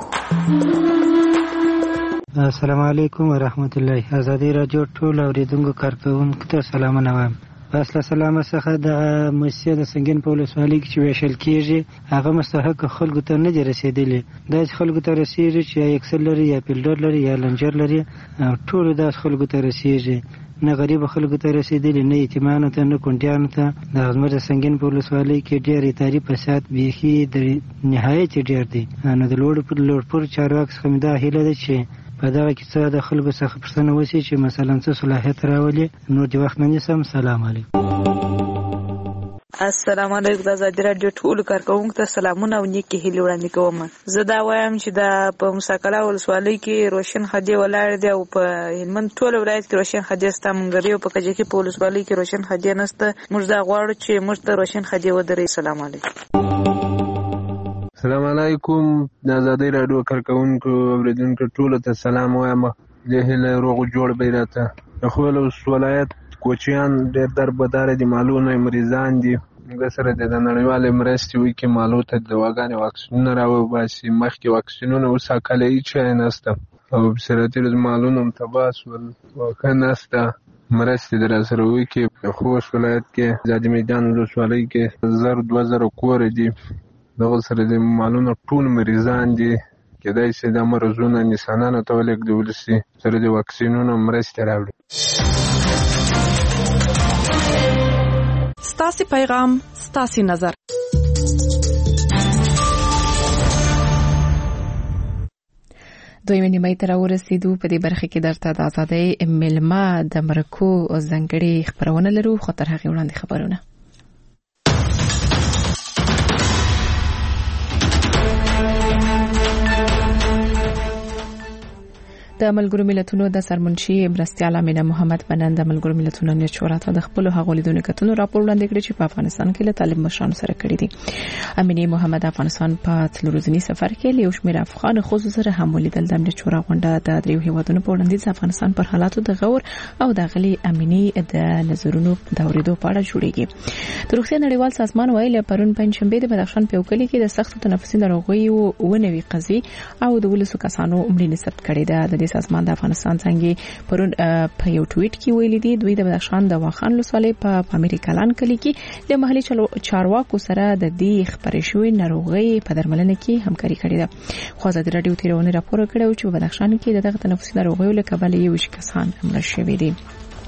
السلام علیکم ورحمت الله. ازادي رادیو ټول اوریدونکو کارکونکو ته سلامونه وایم. اصله سلام څخه د مسجد د سنگین په ولسوالۍ کې چې ویشل کیږي هغه مستحق خلکو ته نه رسیدلی. دا خلکو ته رسیږي چې اکسل لري یا پیلډر لري یا لنجر لري ټول دا خلکو ته رسیږي. نه غریب خلکو ته رسیدلی نه یتیمانو ته نه کونډیانو ته. د زموږ د سنگین په ولسوالۍ کې ډېر اداري فساد بیخي د نهایت ډېر دی. نو د لوړ پر چارواکو څخه دا هیله ده چې په دغه کې څه د خلکو څخه پوښتنه وشي چې مثلا څه صلاحیت راولي. نور د وخت نه نیسم. سلام علیکم. السلام علیکم. د ازادي رادیو ټول کارکونکو ته سلامونه او نیکی هیله وړاندې کوم. زه دا وایم چې دا په مساکله ولسوالۍ کې روشن خدي ولاړ دی او په هلمند ټول ولایت کې روشن خدي ستا منګري او په کجې کې په ولسوالۍ کې روشن خدي نشته. موږ دا غواړو چې موږ ته روشن خدي ودرې. سلام علیکم. السلام علیکم. د ازادي رادیو کارکونکو اوریدونکو ټول ته سلام وایم. د هله روغ جوړ بیرته د خپل ولایت کوچیان ډېر دربداره دي، مالونه مریضان دي. موږ سره د نړیوالې مرستې وکړي مالو ته دواګانې واکسینونه راوباسي. مخکې واکسینونه اوس هکله هیڅ شی نشته او بصیرتي مالونه هم تباه شول، واقع نشته. مرستې در سره وکړي. خوست ولایت کې زادي میدان ولسوالۍ کې 1000-2000 کور دي، دغه سره د مالونه ټول مریضان دي. کېدای شي دا مرضونه انسانانو ته ولېږدول شي، سره د واکسینونو مرستې راوړي. ستاسې پیغام ستاسې نظر. دویمه نیمه ته راورسېدو. په دې برخه کې درته د ازادۍ مېلمه د مرکو ځانګړې خبرونه لرو، خو تر هغې وړاندې خبرونه. د ملګرو ملتونو د سرمنشي مرستیال امینه محمد بنن د ملګرو ملتونو نه شورا ته د خپل هغو لیدونکو کتنو راپور وړاندې کړی چې په افغانستان کې له طالب مشرانو سره کړی دي. امینه محمد افغانستان په څلورځنی سفر کې له یو شمېر افغان خصوصي سره هم ولیدل. د امنیت شورا غونډه د دریو هیوادونو په وړاندیز افغانستان پر حالاتو د غور او د غلي امینه د نظرونو د اوریدو په اړه جوړیږي. د روغتیا نړیوال سازمان ویلي پرون پنځشنبه د بدخشان په وکړي کې د سخت تنفسي ناروغیو ونوي قضیې او د ولسو کسانو مړینه ثبت کړې ده. د سازمان د افغانستان څنګه پرون په یو ټویټ کې ویلي دي دوی د بدخشان د واخان لسوالۍ په امریکالان کلی کې د محلي چارواکو سره د دې خبرې شوې ناروغي په درملنه کې همکاري کړې ده. خو ازادي رادیو تیرونه راپور کړو چې په بدخشان کې دغه تنفسي ناروغیو له کبله یو کسان مړ شوي دي.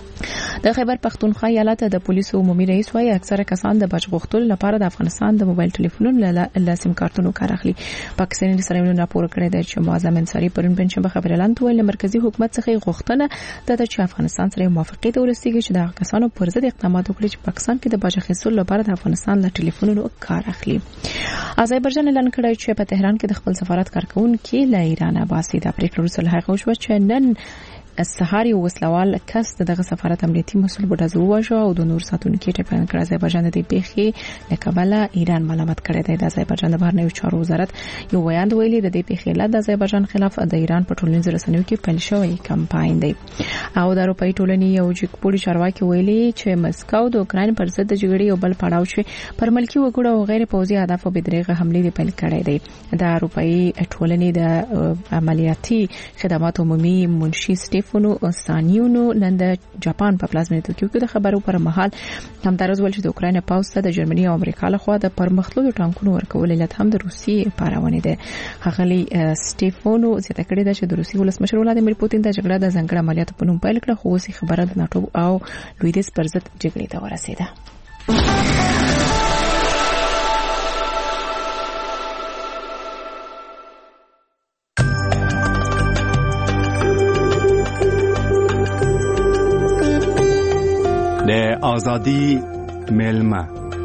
د خیبر پختونخوا ایالت د پولیسو عمومي رئیس وايي اکثره کسان د بچ غوښتلو لپاره د افغانستان د موبایل ټلیفونونو له سیم کارتونو کار اخلي. پاکستاني سرمنو راپور کړی دی چې معظم انصاری پرون پنځمه خبر اعلان ویل مرکزی حکومت څخه غوښتنه ده چې افغانستان سره موافقت ورسیږي چې د کسانو پر ضد اقدامات وکړي چې پاکستان کې د بچ اخیستلو لپاره د افغانستان له ټلیفونونو کار اخلي. آذربایجان اعلان کړی چې په تهران کې د خپل سفارت کارکونکو له ایران باسي. د پریکړې وروسته هغه وشو چې نن سهاري وسلوال کس دغه سفارت امنیتي مسول بډازو وژو او د نور ساتونکو ټپیان کړ. آذربایجان د پیښې له کبله ایران ملامت کړی دی. د آذربایجان د بهرنیو چارو وزارت یو بیان ویلي د دې پیښې له د آذربایجان خلاف د ایران په ټولنیزو رسنیو کې پیل شوی کمپاین دی. او د اروپאי ټولنې یو جګپوړي چارواکي ویلي چې مسکو د اوکراین پر ضد د جګړې یو بل پړاو شي پر ملکی وګړو او غیر پوځي اهدافو بدرېغه حمله پیل کړې دی. د اروپאי ټولنې د عملیاتي خدمات عمومي منشي سټيفانو سانیونو نن د جاپان په پلازمینه توکیو کې د خبرو پر مهال همدارز ول چې د اوکراین پاوځ ته د جرمني او امریکا لخوا د پرمختللو ټانکونو ورکول علت هم د روسیې پاراونه ده. هغلی سټيفانو زیاته کړې ده چې د روسیې ولسمشر ولادیمیر پوتین د جګړه د ځنګړه عملیاتو په نوم پیل کړه، خو اوس خبره د ناتو او لویدیس پر ضد جګړې ته ورسېده. د ازادي مېلمه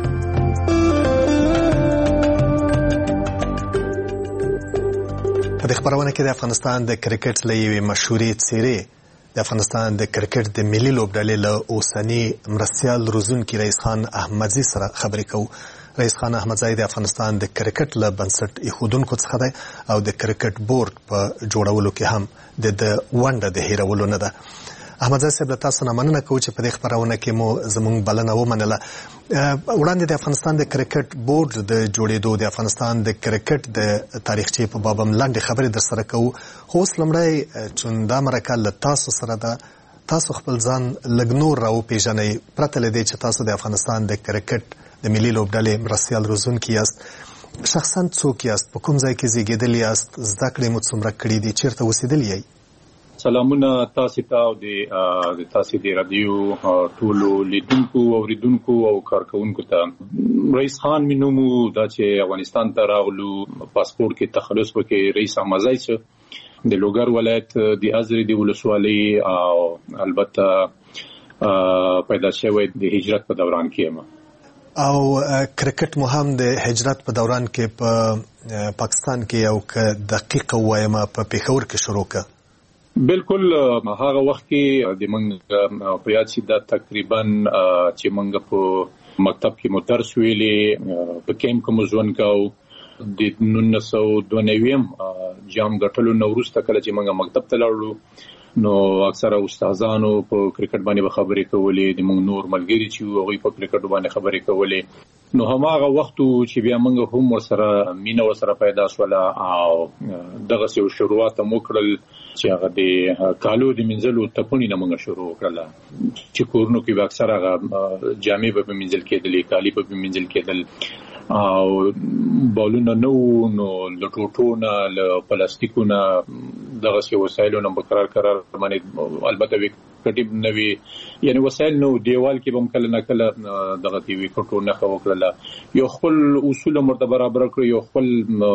په خبرونه کې د افغانستان د کرکټ لوی مشهوري څیرې د افغانستان د کرکټ د ملي لوبډلې له اوسنی مرستیال روزونکي رئیس خان احمدزي سره خبرې کوو. رئیس خان احمدزي د افغانستان د کرکټ له بنسټ ایښودونکو څخه دی او د کرکټ بورډ په جوړولو کې هم د ونډه د هیرولو نه ده. احمدزي صاحب له تاسو نه مننه کوم چې په دې خبرونه کې مو زموږ بلنه ومنله. وړاندې د افغانستان د کرکټ بورډ د جوړېدو د افغانستان د کرکټ د تاریخچې په باب هم لاندې خبرې در سره کوو، خو اوس لومړی چې دا مرکه له تاسو سره ده، تاسو خپل ځان لږ نور راوپېژنئ پرته له دې چې تاسو د افغانستان د کرکټ د ملي لوبډلې مرستیال روزونکي یاست. شخصا څوک یاست؟ په کوم ځای کې زیږېدلي یاست؟ زده کړې مو څومره کړي دي؟ چیرته اوسېدلي یئ؟ سلامونه تاسو ته او د تاسو د رادیو ټولو لیدونکو او اوریدونکو او کارکونکو ته. رئیس خان مینومو دا چې افغانستان ته راغلو پاسپورت کې تخلص وکړي رئیس احمدزي چې د لوګر ولایت د ازرې د ولسوالۍ او البته پیدا شوی د هجرت په دوران کې او کرکټ مو هم د هجرت په دوران کې په پاکستان کې یو ک دقیق وایم په پیښور کې شروع ک. بالکل هغه وخت کې د منګ په یاد شي دا تقریبا چې منګ په مکتب کې مدرس ویلې په کیمپ کې مزون کاو د 1992 جام غټلو نوروز ته کله چې منګ مکتب ته لاړو نو اکثره استادانو په کرکټ باندې خبرې کولې، د موږ نور ملګری چې هغه په کرکټ باندې خبرې کولې. نو هماغه وخت چې بیا موږ هم ورسره مینه ورسره پیدا شوله او دغه څه شروعات مو کړل چې هغه د کالو د منځلو تپونی نه موږ شروع کړل چې کورونو کې اکثره هغه جامې په منځل کېدلې، کالی په منځل کېدل او بالونه نو لټوټونه ل پلاستیکونه دغه څه وسایلو نه قرار باندې البته کټیب نوي یعنی وسایل نو دیوال کې بم کله نه کله دغه دی وی کټو نه وکړل، یو خپل اصول مرته برابر کړ، یو خپل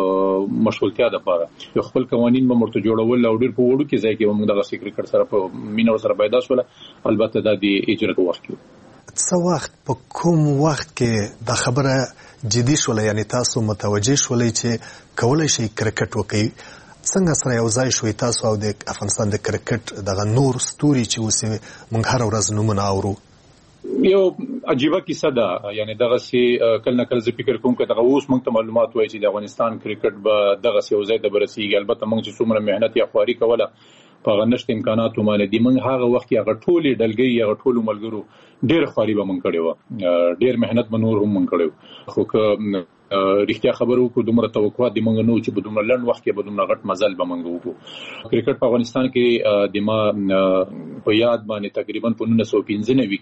مشغولتیا د پاره، یو خپل قوانين مرته جوړول او ډیر په وړو کې ځای کې موږ دغه کرکټ سره په مینه سره پیدا شول. البته د دې اجرت وخت څه وخت په کوم وخت کې د خبره جدي شول، یعنی تاسو متوجه شولې چې کولای شي کرکټ وکړي؟ څنګه سره یو ځای شوي تاسو او د افغانستان د کرکټ دغه نور ستوري چې اوس موږ هر ورځ نومونه اورو؟ یو عجیبه کیسه ده، یعنی دغه سي کله نه کله فکر کوم چې دغه اوس موږ ته معلومات وایي چې د افغانستان کرکټ به دغه سي یو ځای ته برسیږي. البته موږ چې څومره مهنت یا خواري کوله په غنښت امکاناتو باندې دی، موږ هغه وخت کې هغه ټولې ډلګي هغه ټولو ملګرو ډېر خواري به موږ کړې و، ډېر مهنت به نور هم موږ کړو. خو که رښتیا خبرو کو دومره توقعات دی موږ نو چې په دومره لنډ وخت کې به دومره غټ مزل به موږ وکړو. کرکټ په افغانستان کې د ما په یاد باندې تقریبا په 1995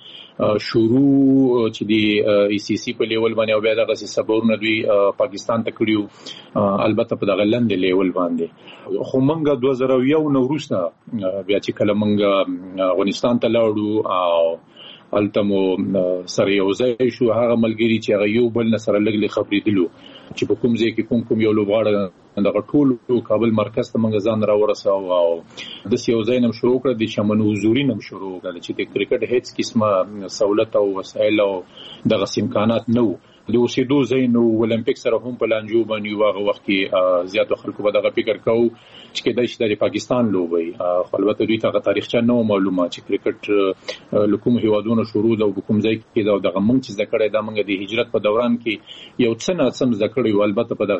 کې شروع چې د ای سی سی په لیول باندې او بیا دغه سبورونه دوی پاکستان ته کړیو، البته په دغه لنډ لیول باندې. خو موږ 2001 نو وروسته بیا چې کله موږ افغانستان ته لاړو او التمو سره یو ځای شو، هغه ملګری چې هغه یو بل سره لګلې خبرې دلو چې په کوم ځای کې کوم یو لوبغاړی دغه ټول کابل مرکز ته موږ ځان را ورساو او د یو ځای نم شروع کړ، د شمن حضوري نم شروع کړ چې د کرکټ هیڅ قسمه سہولت او وسایل او دغه امکانات نه وو. د اوسېدو ځای نو اولمپیک سره هم په لانجو باندې واغه وخت کې زیاتو خلکو به دغه فکر کوو چې کېدای شي د پاکستان لوبي، خو البته دوی ته تاریخچه نه معلومه چې کرکټ لکوم هیوادونو شروع د کوم ځای کې دغه موږ چې ذکر دا موږ د هجرت په دوران کې یو څه نه سم ذکر یو، البته په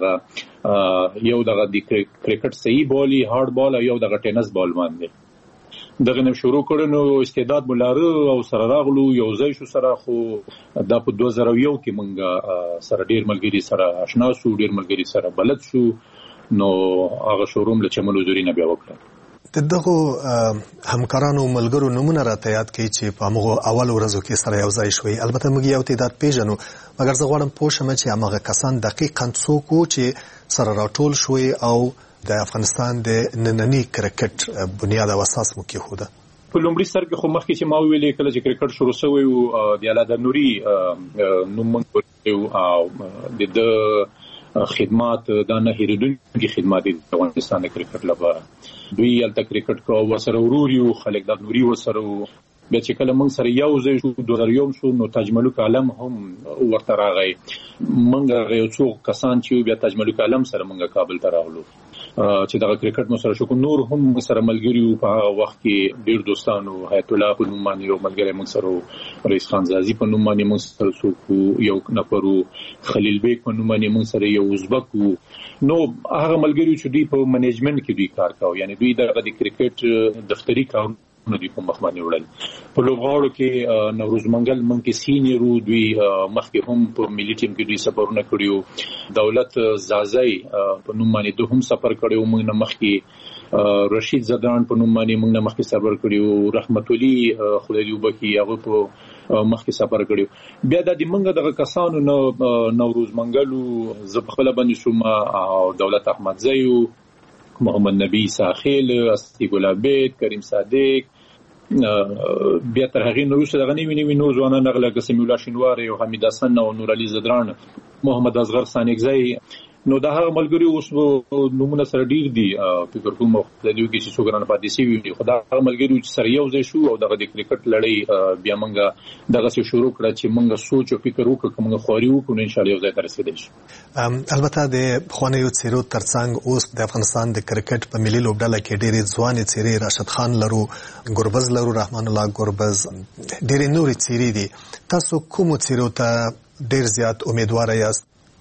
دغه یو دغه د کرکټ صحیح بالي هارد بال او یو دغه ټینس بال باندې دغه نم شروع کړو. نو استعداد بولاره او سره راغلو یو ځای شو سره، خو دا په 2001 کې موږ سره ډیر ملګری سره آشنا شو، ډیر ملګری سره بلد شو، نو هغه شوروم له چمن حضوري نه بیا وکړه. دغه همکارانو ملګرو نمونه راته یاد کړئ چې په هغه اول ورځو کې سره یو ځای شوي. البته موږ یو تعداد پیژنو، مګر زه غواړم پوه شم چې هغه کسان دقیقاً څوک وو چې سره راټول شوي او د افغانستان د نننی کرکټ بنیاد او اساس مو کېښوده. په لومړي سر کې خو مخکې چې ما ویلې کله چې کرکټ شروع شوی و د اعلی نوري نوم او د خدمات دا نه هېرېدونکي خدمات د افغانستان د کرکټ لپاره دوی هلته کرکټ کو ورسره ورور یو خلک د نوري ورسره بیا چې کله موږ سره یو ځای شو 2001 شو نو تاج ملک عالم هم ورته راغی. موږ یو څو کسان چې بیا تاج ملک عالم سره موږ کابل ته راغلو چې دغه کرکټ مو سره شو. نور هم سره ملګری په هغه وخت کې ډیر دوستانو، حیات الله په نوم باندې یو ملګری موږ سره، رئیس خان زازي په نوم باندې موږ سره څوک یو نفرو، خلیل بیگ په نوم باندې موږ سره یو ازبک وو. نو هغه ملګری چې دوی په منیجمنت کې دوی کار کاوه، یعنی دوی دغه د کرکټ دفتری کار نو دی په مخ باندې وړل. په لوبغاړو کې نوروز منګل مونږ کې سینیرو دوی مخکې هم په ملي ټیم کې دوی سفرونه کړیو. دولت زازای په نوم باندې دوه هم سفر کړیو مونږ نه مخکې. رشید زدران په نوم باندې مونږ نه مخکې سفر کړیو. رحمت علي خدای دې وبخي هغه په مخکې سفر کړیو. بیا د منګه دغه کسانو نوروز منګلو زبخله باندې شوم او دولت احمد زیو، محمد نبی ساخیل، استی ګلابید، کریم صادق، بیا تر هغې نه وروسته دغه نوي نور ځوانان راغلل لکه سمیع الله شینواری او حمید حسن او نور علي زدران، محمد اصغر ثانیکزی. نو دا هغه ملګري اوس نومونه سره ډیر دي، فکر کوم د دې کې چې څوګران پاتې شي وي. خو دا هغه ملګري چې سره یو ځای شو او دغه د کرکټ لړۍ بیا موږ دغه څه شروع کړه چې موږ سوچ او فکر وکړو چې موږ خواري وکړو ان شاء الله یو ځای ته رسیدلی شو. البته د خوانیو څیرو ترڅنګ اوس د افغانستان د کرکټ په ملي لوبډله کې ډېرې ځوانې څیرې، راشد خان لرو، ګربز لرو، رحمان الله ګربز، ډېرې نورې څیرې دي. تاسو کومو څیرو ته ډېر زیات امیدواره یاست؟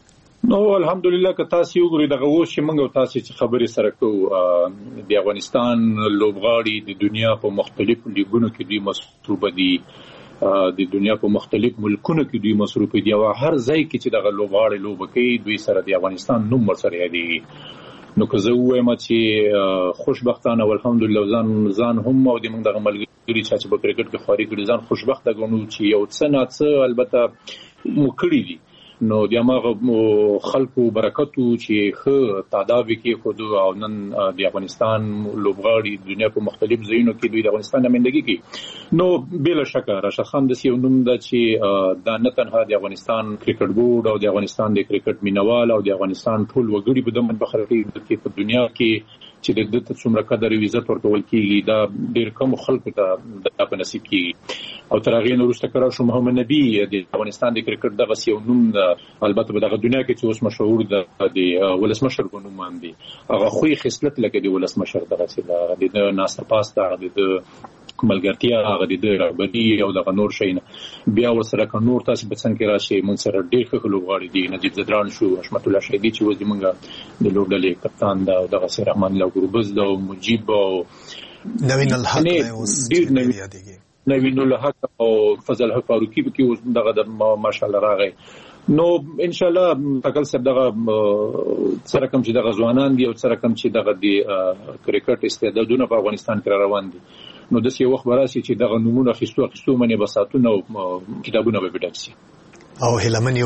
نو الحمدلله که تاسو وګورئ دغه اوس چې موږ تاسو چې خبرې سره کوو د افغانستان لوبغاړي د دنیا په مختلفو لیګونو کې دوی مصروف دي، د دنیا په مختلف ملکونو کې دوی مصروف دي او هر ځای کې چې دغه لوبغاړي لوب کوي دوی سره د افغانستان نوم ورسره دی. نو که زه وایم چې خوشبختانه الحمدلله ځان هم او د موږ دغه ملګري چې په کرکټ کې خاري کړي ځان خوشبخته ګڼو چې یو څه نه څه البته مو کړی دي. نو د هغه خلکو برکتو چې ښه تعداد کې خود او نن د افغانستان لوبغاړي دنیا په مختلف ځایونو کې دوی د افغانستان نمائندګي کوي. نو بلا شک راشد خان د یو نوم د چې د نه تنها د افغانستان کرکټ بورډ او د افغانستان د کرکټ مینوال او د افغانستان ټول وګړي په دمن بخره کې په دنیا کې چې د دې څومره قدر او عزت ورکول کیږي دا ډېر کم خلکو ته د په نصیب کیږي. او تر هغه نو وروسته کړه شو محمد نبی د افغانستان د کرکټ دغه یو نوم البته په دغه دنیا کې چې اوس مشهور د ولسمشر په نوم باندې هغه خوې خصلت لکه د ولسمشر دغه چې د ناست پاستا د ملګرتیا هغه د رغبتي او د نور شینه بیا ورسره ک نور تاسو په څنګه راشي مونږ سره ډېر ښه لوبغاړي دي. نجیب زدران شو، حشمت الله شهیدی چې وځي مونږ د لوبډلې کپتان دا او دغه سره رحمان الله ګروبز دا او مجيب او نوین الحق یادېږي نوین الحق او فضل حق فاروقي کې دغه د ماشاءالله راغی. نو ان شاء الله تکل سب دغه سره کوم چې دغه ځوانان دي او سره کوم چې دغه د کرکټ استعدادونه په افغانستان کې روان دي. نو د څه وخت براسي چې دغه نمونه خستو منی بساتونه او کتابونه به ډک شي. او هلمنیو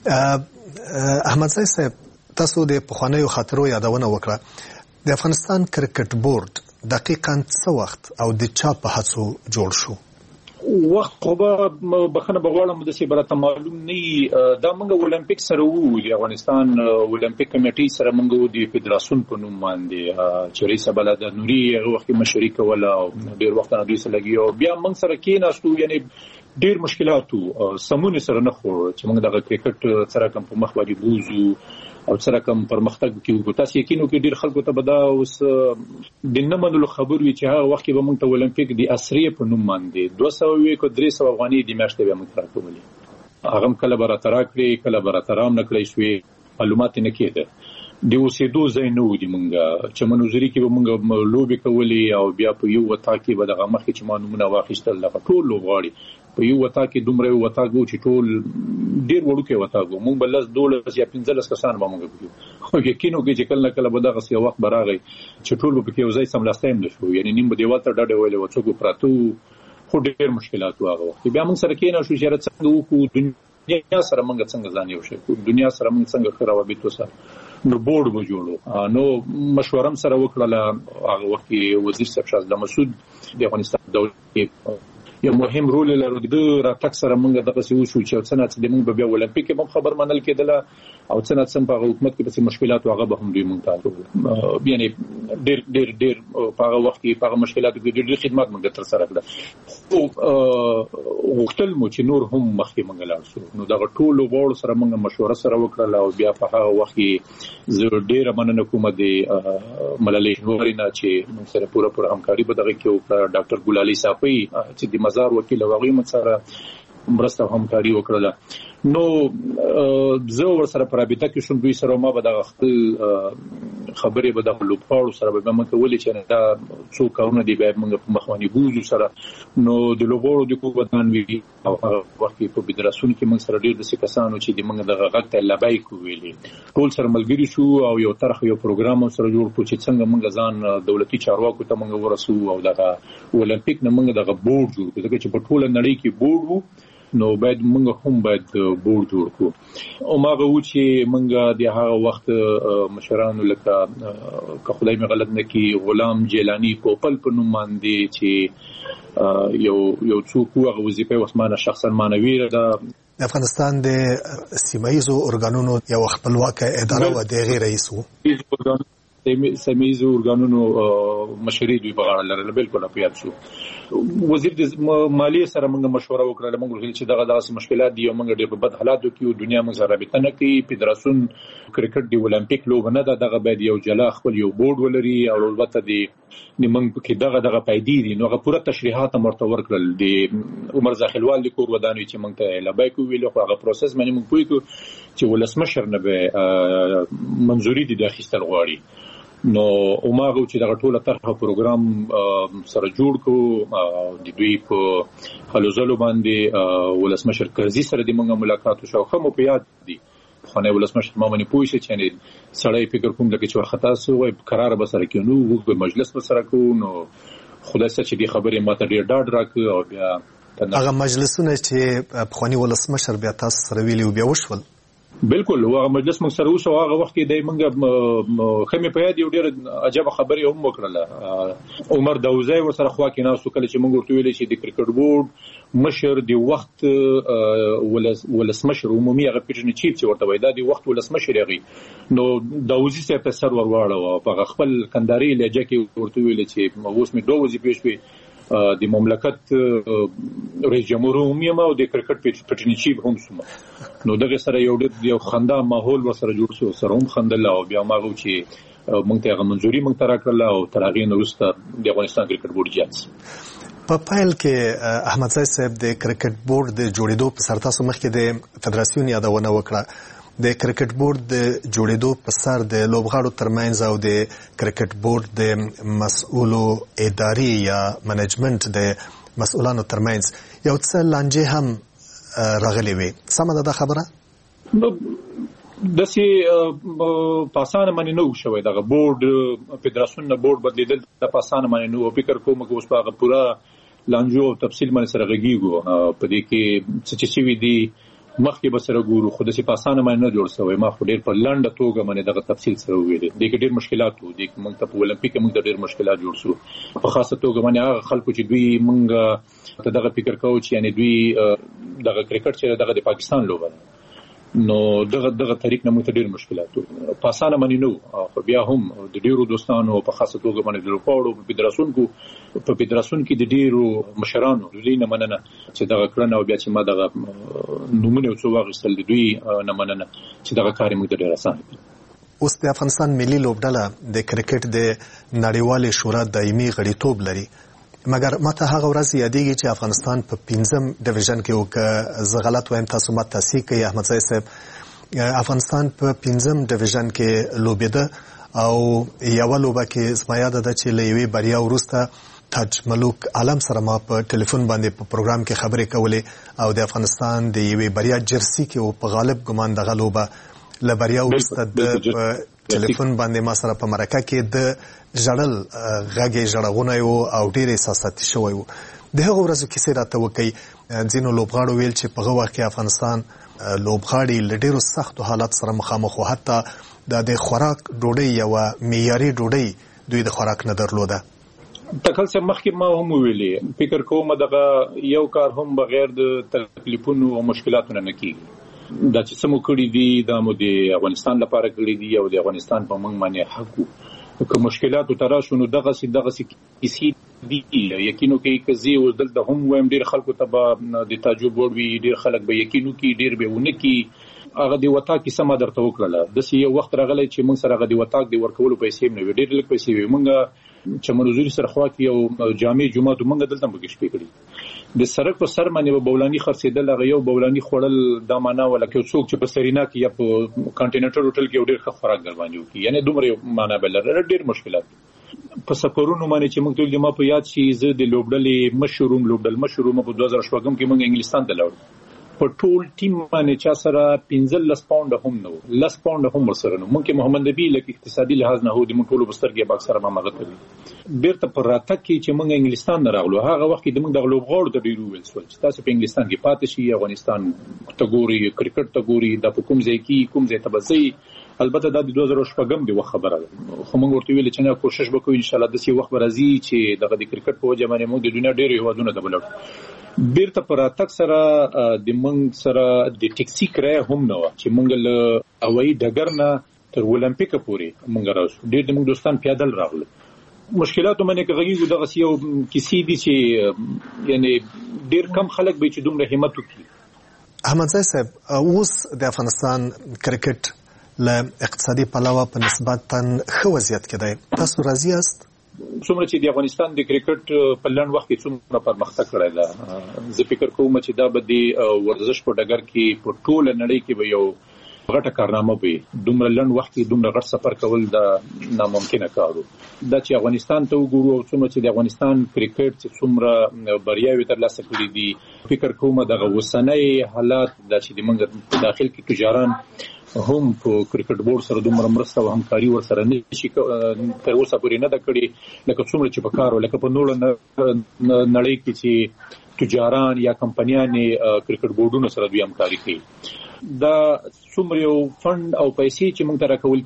احمد صاحب تاسو د پخوانیو خاطرو یادونه وکړه. د افغانستان کرکټ بورډ دقیقاً څه وخت او د چا په هڅو جوړ شو؟ وخت خو به بخنه بغواړم د سی برته معلوم نه دا موږ اولمپیک سره وو د افغانستان اولمپیک کمیټې سره موږ د فدراسیون په نوم باندې چې رئیس بلد نوري هغه وخت مشري کوله او ډیر وخت نه دوی سره لګي او بیا موږ سره کېناستو یعنی ډیر مشکلاتو سمون سره نه خو چې موږ د کرکټ سره کوم په مخ باندې بوزو او سره کوم پرمختګ کیږي. تاسو یقینو کې ډیر خلکو ته بدا اوس د نمنلو خبر وی چې هغه وخت کې به موږ ته اولمپیک د اسری په نوم باندې 200 کو 300 افغاني د میاشتې به موږ راکولې. هغه کله براترا کړی کله براترام نکړی شوې معلومات نه کېده. د اوسېدو ځای نه و دی موږ چې منوزري کې به موږ لوبي کولې او بیا په یو وتا کې به دغه مخکې چې مانومونه واخیستل د ټول لوبغاړي په یو وتا کې دومره وتا ګو چې ټول ډیر وړوکې وتا ګو موږ بل 12 یا 15 کسان به موږ کوو. خو یقینو کې چې کله کله به دغه سی وخت براغی چې ټول په کې یو ځای سملاستایم نشو یعنی نیم به دیوال ته ډډه ویلې و څوک پراتو خو ډیر مشکلات واغه وخت بیا موږ سره کې نه شو چې څنګه وکړو دنیا سره موږ څنګه ځان یو شي دنیا سره موږ څنګه خرابې تو سره نو بورډ و جوړو. نو مشورم سره وکړه هغه وخت وزیر صاحب شاه مسعود د افغانستان دولت یو مهم رول لري د راتګ سره موږ دغه څه وشو چې څنګه چې موږ بیا اولمپیک کې خبر منل کېدله او څنګه په حکومت کې په مشکلات هغه به هم دوی مونږ ته یعنی ډېر په هغه وخت کې په مشکلاتو کې ډېر خدمات موږ تر سره کړل او وختل مو چې نور هم مخکې موږ لاړ شو. نو دغه ټول وړو سره موږ مشوره سره وکړل او بیا په هغه وخت کې زه ډېر مننه کوم د ملالۍ نورینه چې موږ سره پوره همکاري به دغه کې وکړه. ډاکټر ګلالي صافي چې د مزار وکیل واغې مت سره مرسته همکاري وکړه. نو زه ورسره پر رابطه کې شوم دوی سره ما به د خپل خبرې به د لوبغاړو سره به موږ کولې چې دا څو کارونه دی به موږ په مخواني بوزو سره. نو د لوبغاړو د کوم بدن وی او وخت په فدراسیون کې موږ سره ډیر د کسانو چې د موږ د غږ ته لبای کوي ټول سره ملګری شو او یو طرح یو پروګرام سره جوړ کړو چې څنګه موږ ځان دولتي چارواکو ته موږ ورسو او دغه اولمپیک نه موږ دغه بورډ جوړ کړو چې په ټوله نړۍ کې بورډ وو نو باید موږ هم باید بورډ جوړ کړو. او ماغه و چې موږ د هغه وخت مشرانو لکه که خدای مې غلط نه کړي غلام جیلانی کوپل په نوم باندې چې یو څوک هغه وظیفه عثمانه شخصا مانوي د افغانستان د سیمایي اورګانونو یو خپلواک اداره و د غیر رئیس وو سیمه ییزو ارګانونو مشري دوی په غاړه لرله. بالکل په یاد شو وزیر د مالیې سره موږ مشوره وکړه. موږ ویل چې دغه مشکلات دي او موږ ډېر په بد حالاتو کې او دنیا موږ رابطه نه کوي. فدراسیون کرکټ د اولمپیک لوبه نه ده، دغه باید یو جلا خپل یو بورډ ولري او البته د موږ کې دغه پیدې دي. نو هغه پوره تشریحات مرته ورکړل. د عمر زاخیلوال د کور ودانوي چې موږ ته لبیک ویل خو هغه پروسس باندې موږ پوي کو چې ولسمشر نه به منزوري دي اخیستل غواړي. نو اوماغه چې دغه ټوله طرحه پروګرام سره جوړ کو د دوی په خلوزلو باندې ولسمشر کرزي سره د موږ ملاقات وشو. خو مو په یاد دي خانه ولسمشر ما باندې پوښتنه چې سړی فکر کوم لکه چې خطا سو وي قرار به سره کینو وګ مجلس به سره کو. نو خدای سره چې دی خبرې ماته ډیر ډاډ راکړ او بیا هغه مجلسونه چې خانه ولسمشر بیا تاسو سره ویلي بیا وشول. بالکل هغه مجلس موږ سره وشو. هغه وخت کې د موږ خمه په یاد یو ډیر عجیب خبرې هم وکړه. عمر داوزی ورسره خوا کې ناسو کله چې موږ ورته ویل چې د کرکټ بورډ مشر د وخت ولسمشر عمومي هغه پیژنې چې ورته وای دا د وخت ولسمشر یغي. نو داوزی سره په سر ورواړه او په خپل کنداري لهجه کې ورته ویل چې اوس می دوه وظیفې شوي د مملکت رئیس جمهور عمومي او د کرکټ پټنیچیب هم سوم. نو دغه سره یو خندا ماحول ورسره جوړ شو. سره هم خندل او بیا ماغو چې مونږ ته منځوري مونږ ترا کړل او تر هغه وروسته د افغانستان کرکټ بورډ جاز په پایل کې احمد زاید صاحب د کرکټ بورډ د جوړېدو په سر تاسو مخکې د فدراسیون یادونه وکړه. د کرکټ بورډ د جوړېدو په سر د لوبغاړو ترمنځ او د کرکټ بورډ د مسؤلو اداري یا منیجمنت د مسؤلانو ترمنځ یو څه لانجې هم راغلي وي. سمه ده خبره؟ داسې پاسانه باندې نو شوی دغه بورډ فدراسیون نه بورډ بدلیدل د پاسانه باندې نو فکر کوم چې اوس په پورا لانجو او تفصیل باندې سره غږیږو. په دې کې څه چې وی دي مخکې به سره ګورو خو داسې پاسانه باندې نه جوړ شوی. ما خو ډېر په لنډه توګه باندې دغه تفصیل سره ویلې. د کې ډېر مشکلات وو. د موږ ته په اولمپیک کې موږ ته ډېر مشکلات جوړ شو. په خاصه توګه باندې هغه خلکو چې دوی موږ ته دغه فکر کوو چې یعنی دوی دغه کرکټ چې دغه د پاکستان لوبه نو دغه طریق نه موږ ته ډېر مشکلات وو. پاسانه باندې نو خو بیا هم د ډېرو دوستانو په خاصه توګه باندې د لوبغاړو په فدراسیون کې د ډېرو مشرانو دوی نه مننه چې دغه کړنه او بیا چې ما دغه نمونه څو واغستل دوی نه مننه چې دغه کار موږ ته ډېر آسان کړ. اوس د افغانستان ملي لوبډله د کرکټ د نړیوالې شورا دایمي غړیتوب لري. مګر ماته هغه ورځ یادېږي چې افغانستان په 5م ډیویژن کې او زه غلط وایم تاسو ماته تصحیح کړئ احمد زاید صاحب افغانستان په 5م ډیویژن کې لوبېده او یو لوبه کې زما یاد ده چې له یوې بریا وروسته تاج ملوک عالم سره ما په ټلیفون باندې په پروګرام کې خبرې کولې او د افغانستان د یوې بریا جرسي کې او په غالب ګمان دغه لوبه له بریا وروسته د ټلیفون باندې ما سره په مرکه کې د ژړل غږی ژړغونه او ډېر احساساتي شوی وو. د هغو ورځو کیسې راته وکړئ. ځینو لوبغاړو ویل چې په هغه وخت کې افغانستان لوبغاړي له ډېرو سختو حالات سره مخامخ وو. حتی د خوراک ډوډۍ یوه معیاري ډوډۍ دوی د خوراک نه درلوده. تکل سم مخکې ما هم ویلې فکر کوم دغه یو کار هم بغیر د تکلیفونو او مشکلاتو نه کیږي. دا چې سمو کړی دي د مو د افغانستان لپاره کړی دي او د افغانستان په موږ باندې حق که مشکلات تراشو نو دغه کیسې دي یقینو کې کزي او دلته هم ويم ډیر خلکو ته د تاجو بورډ وی ډیر خلک به یقینو کې ډیر به ونه کې هغه دی وتا کې سم درته وکړه. د سې یو وخت راغلی چې موږ سره هغه دی وتا د ورکولو پیسې نه ډیر لږ پیسې وي. موږ چې منوزوري سره خوا کې یو جامع جمعه موږ دلته مګ شپې کړی د سرک په سر باندې بولانی خرڅېدل هغه یو بولانی خوړل د معنا ولا کې څوک چې په سرینا کې یا په کانټیننټل هوټل کې ډیر ښه خوراک درباندې وکي یعنی دومره معنا بل ډیر مشکلات په سفرونو باندې چې موږ ټول ما په یاد شي زه د لوبډلې مشروم په 2014 کې موږ انګلستان ته لاړو. په ټول ټیم باندې چا سره 15 پاونډ هم نو 10 پاونډ هم ورسره نو مونږ محمد نبی لکه اقتصادي لحاظ نه هو د مونږ ټول بسترګې باکسر ما مغتري بیرته پر راتګ کې چې مونږ انګلستان نه راغلو هغه وخت کې د مونږ د لوبغاړو ته ډیرو ویل سول چې تاسو په انګلستان کې پاتې شئ افغانستان ته ګوري کرکټ ته ګوري د کوم ځای کې کوم ځای ته بځي. البته د 2014 دی خبره خو موږ ورته ویل چې نه کوشش وکړو ان شاء الله د سی وخت راځي چې دغه د کرکټ په وجه باندې موږ د دنیا ډېر هیوادونو ته بلل بیرته پر اتک سره د موږ سره د ټیکسي کرای هم نه چې موږ له هوایي ډګر نه تر اولمپیک پورې مونږ راځو ډېر د موږ دوستان پیادل راغلو مشکلات باندې کېږي دغه یو کیسې دي چې یعنی ډېر کم خلک به چې دومره همت وکړي احمدزی صاحب اوس د افغانستان کرکټ له اقتصادي پلوه په نسبتا ښه وضعیت کې دی تاسو راضي یاست څومره چې د افغانستان د کرکټ په لنډ وخت کې څومره پرمختګ کړی دی زه فکر کوم چې دا به د ورزش په ډګر کې په ټوله نړۍ کې به یو غټه کارنامه وي دومره لنډ وخت کې دومره غټ سفر کول د ناممکنه کارو دا چې افغانستان ته وګورو او څومره چې د افغانستان کرکټ چې څومره بریاوي ترلاسه کړي دي فکر کوم دغه وسنۍ حالات دا چې د موږ په داخل کې تجاران هم په کرکټ بورډ سره دومره مرسته او همکاري ورسره نشي تر اوسه پورې نه ده کړې لکه څومره چې په کار لکه په نور نړۍ کې چې تجاران یا کمپنیانې کرکټ بورډونو سره دوی همکاري کوي دا څومره یو فند او پیسې چې موږ ته راکول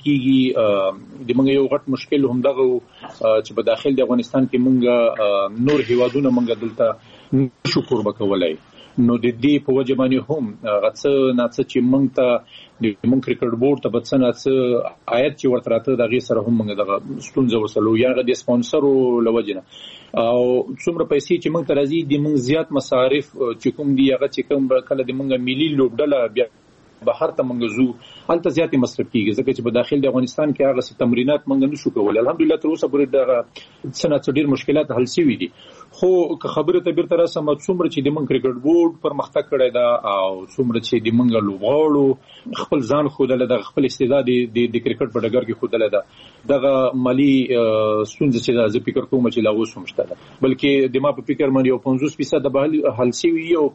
کیږي د موږ یو غټ مشکل هم دغه چې په داخل د افغانستان کې موږ نور هیوادونه موږ دلته نشو قربا کولای نو د دې په وجه باندې هم غڅ ناڅ چې موږ ته د موږ کرکټ بورډ ته بڅنه څه آیت چې ورته راته دغه سره هم موږ دغه ستونزه وسلو یا د سپانسرو لوجنه او څومره پیسې چې موږ ته راځي د موږ زیات مصارف چې کوم دی هغه چې کوم کله د موږ ملي لوبډله بیا بهر ته موږ زو الته زیاتې مصرف کیږي ځکه چې په داخل د افغانستان کې هغه څه تمرینات موږ نشو کولای الحمدلله تر اوسه پورې دغه څنګه ډیر مشکلات حل شوي دي خو که خبره ته بیرته راسم څومره چې د موږ کرکټ بورډ پرمختګ کړی دا او څومره چې د موږ لوبغاړو خپل ځان خودله د خپل استعداد د کرکټ په ډګر کې خودله ده دغه مالی ستونزې چې زه فکر کوم چې لا اوس هم شته بلکې د ما په فکر باندې یو 50% به حل شوي او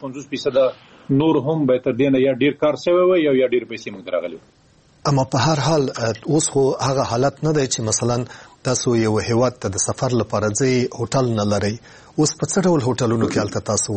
50% نور هم به تر دې نه یا ډیر کار شوی وي یا ډیر پیسې موږ راغلي اما په هر حال اوس خو هغه حالت نه دی چې مثلا تاسو یو هیواد ته د سفر لپاره ځئ هوټل نه لرئ اوس په څه ډول هوټلونو کې هلته تاسو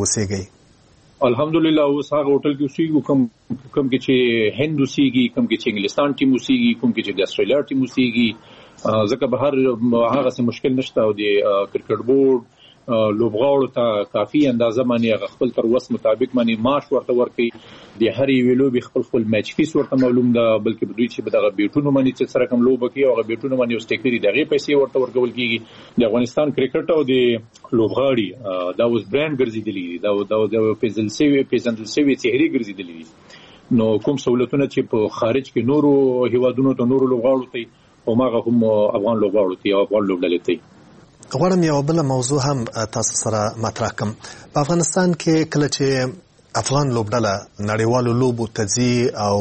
اوسېږئ الحمدلله اوس هغه هوټل کې اوسېږو کوم کې چې هند اوسېږي کوم کې چې انګلستان ټیم اوسېږي کوم کې چې د استرالیا ټیم اوسېږي ځکه بهر هغه څه مشکل نشته او د کرکټ بورډ لوبغاړو ته کافي اندازه باندې خپل تر وس مطابق باندې معاش ورته ورکړي د هر یو لوبي خپل میچ فیس ورته معلوم ده بلکې دوی چې دغه بیټونو باندې چې سره کوم لوب کوي او هغه بیټونو باندې یو سټیکري دغه پیسې ورته ورکول کیږي د افغانستان کرکټ او د لوبغاړي دا اوس برانډ ګرځیدلی دا پیژندل شوی چهره ګرځیدلی نو کوم سہولتونه چې په خارج کې نورو هیوادونو ته نورو لوبغاړو ته هماغه هم افغان لوبغاړو ته او افغان لوبډلې ته غواړم یو بل موضوع هم تاسو سره مطرح کړم په افغانستان کې کله چې افغان لوبډله نړیوالو لوبو ته ځي او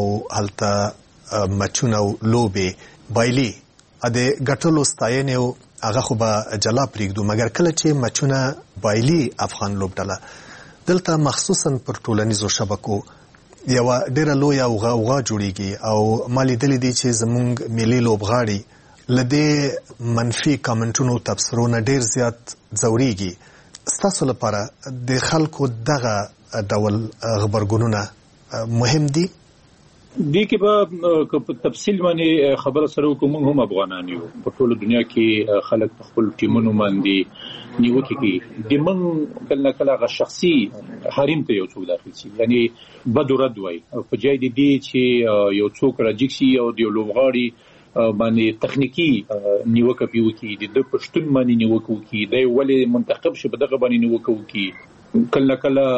هلته مچونه او لوبې بایلي د ګټلو ستاینې هغه خو به جلا پرېږدو مګر کله چې مچونه بایلي افغان لوبډله دلته مخصوصا پر ټولنیزو شبکو یو ډېره لویه غوغا جوړیږي او ما لیدلی دي چې زموږ ملي لوبغاړي لدې منفي کامنټونو تبصرونه ډیر زیات ځوريږي ستاسو لپاره د خلکو دغه ډول خبرګونونه مهم دي دي کې په تفصیل باندې خبره سره کوم هم افغانان یو په ټوله دنیا کې خلک خپل ټیمونو باندې نیوکه کوي د من کله کله غ شخصي حریم ته یو څوک داخل شي یعنی بدرد وای په جای دي چې یو څوک راځي شي او د لوبغاړي باندې تخنیکی نیوکه پیو کی د پښتون باندې نیوکه کی د ولې منتخب شه بدغه باندې نیوکه کی کله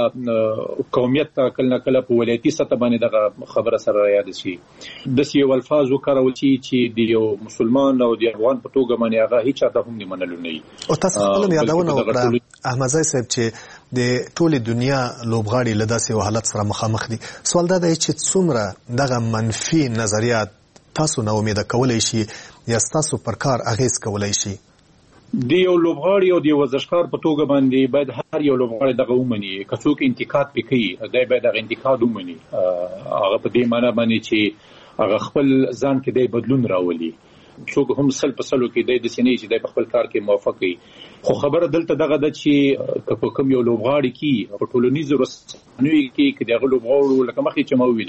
کله قومیت کله کله په ولایتي سطح باندې دغه خبره سره یاد شي د سیو الفاظ وکړول چې د یو مسلمان او د افغان په توګه باندې هغه هیڅ چاته هم نه منلو نه او تاسو خپل یادونه وکړه احمدزی صاحب چې د ټوله دنیا لوبغاړي لداسې حالت سره مخامخ دي سوال دا دی چې څومره دغه منفي نظریات تاسو نو امید کولای شي یا تاسو پر کار اغیز کولای شي دی یو لوبغاړي او دی ورزشکار په توګه باندې باید هر یو لوبغاړي دغه ومني که څوک انتقاد وکړي دا باید دغه انتقاد ومني هغه په دې معنی باندې چې هغه خپل ځان کې د بدلون راولي څوک هم سل په سلو کې د سینې چې د خپل کار کې موافق وي خو خبره دلته دغه د چې په کوم یو لوبغاړي کې په ټولنیزو رسنیو کې دغه لوبغاړو لکه مخې چې ما ویلي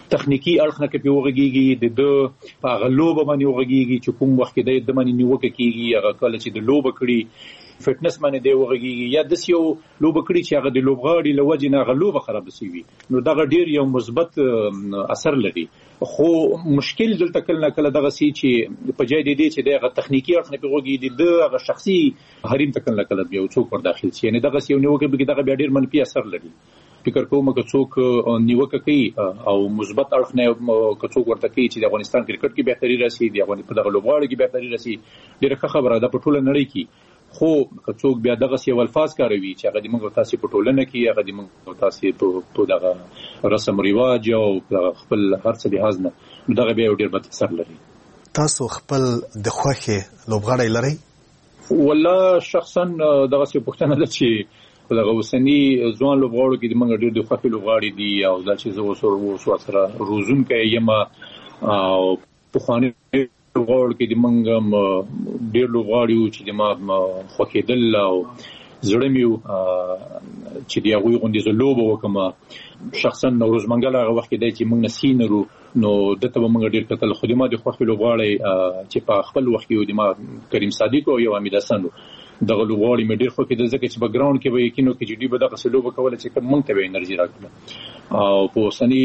تخنیکی اړخ نه کې وغږیږي د په غلوب باندې وغږیږي چې کوم وخت کې د باندې نیوکه کیږي هغه کله چې د لوب کړي فټنس باندې دی وغږیږي یا د یو لوب کړي چې هغه د لوبغاړي لوجې نه غلوب خراب شي نو دغه ډیر یو مثبت اثر لري خو مشکل دلته کله کله دغه سي چې په جای دی چې دغه تخنیکی اړخ نه پیږي د هغه شخصي حریم ته کله کله یو څوک ور داخل شي یعنی دغه یو نیوکه به دغه بیا ډیر منفي اثر لري فکر کوم چې څوک نیوکه کوي او مثبت اړخ نه څوک ورته کوي چې د افغانستان کرکټ کې بهتري راسي د افغانستان په دغه لوبغاړي کې بهتري راسي ډیره خبره ده په ټوله نړۍ کې خو څوک بیا دغه سی الفاظ کاروي چې هغه د موږ تاسو په ټولنه کې هغه د موږ تاسو په دغه رسم رواج او خپل هر څه لحاظ نه دغه بیا ډیر بد اثر لري تاسو خپل د خوښه لوبغاړي لري والله شخصا دغه سی پښتنه ده چې په دغه وسنی ځوان لوبغاړو کې د منګ ډېر د خوښي لوبغاړي دي او دا چې زه سره روزونکي یم او په خواني لوبغاړو کې د منګ ډېر لوبغاړي چې د ما خوښیدل او زړه میو چې دی هغه غونډې زلوبه وکم شخصا نوروز منګل هغه وخت دی چې موږ نسینرو نو دته به موږ ډېر کتل خدمات د خوښي لوبغاړي چې په خپل وخت یو د ما کریم صادق او یو حمید حسن دغه لوبغاړي مې ډېر خوښ کېدل ځکه چې په ګراوند کې به یقینو کې چې دی به دغه سلوب کوله چې کوم ته به انرژي راکړه او په سني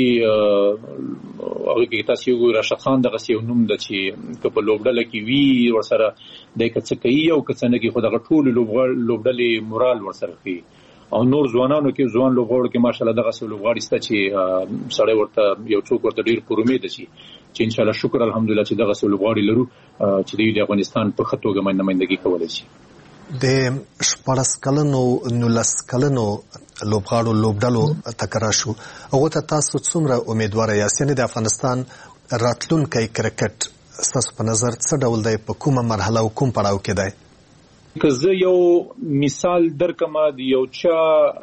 هغه کې تاسو یو راشد خان دغه یو نوم د چې په لوبډله کې وی ورسره د کڅ کوي او کڅ نه کې خو دغه ټول لوبډلې مورال ورسره کوي او نور ځوانانو کې ځوان لوبغاړو کې ماشالله دغه لوبغاړي ست چې سړی ورته یو څوک ورته ډېر پر امید شي چې ان شاء الله شکر الحمدلله چې دغه لوبغاړي لرو چې د افغانستان په خطوګه باندې نمائندګي کولای شي د 14 کلنو 19 کلنو لوبغاړو لوبډلو تکرار شو هغه ته تاسو څومره امیدوار یاست یعنی د افغانستان راتلونکي کرکټ ستاسو په نظر څه ډول دی په کومه مرحله او کوم پړاو کې دی که زه یو مثال درکم د یو چا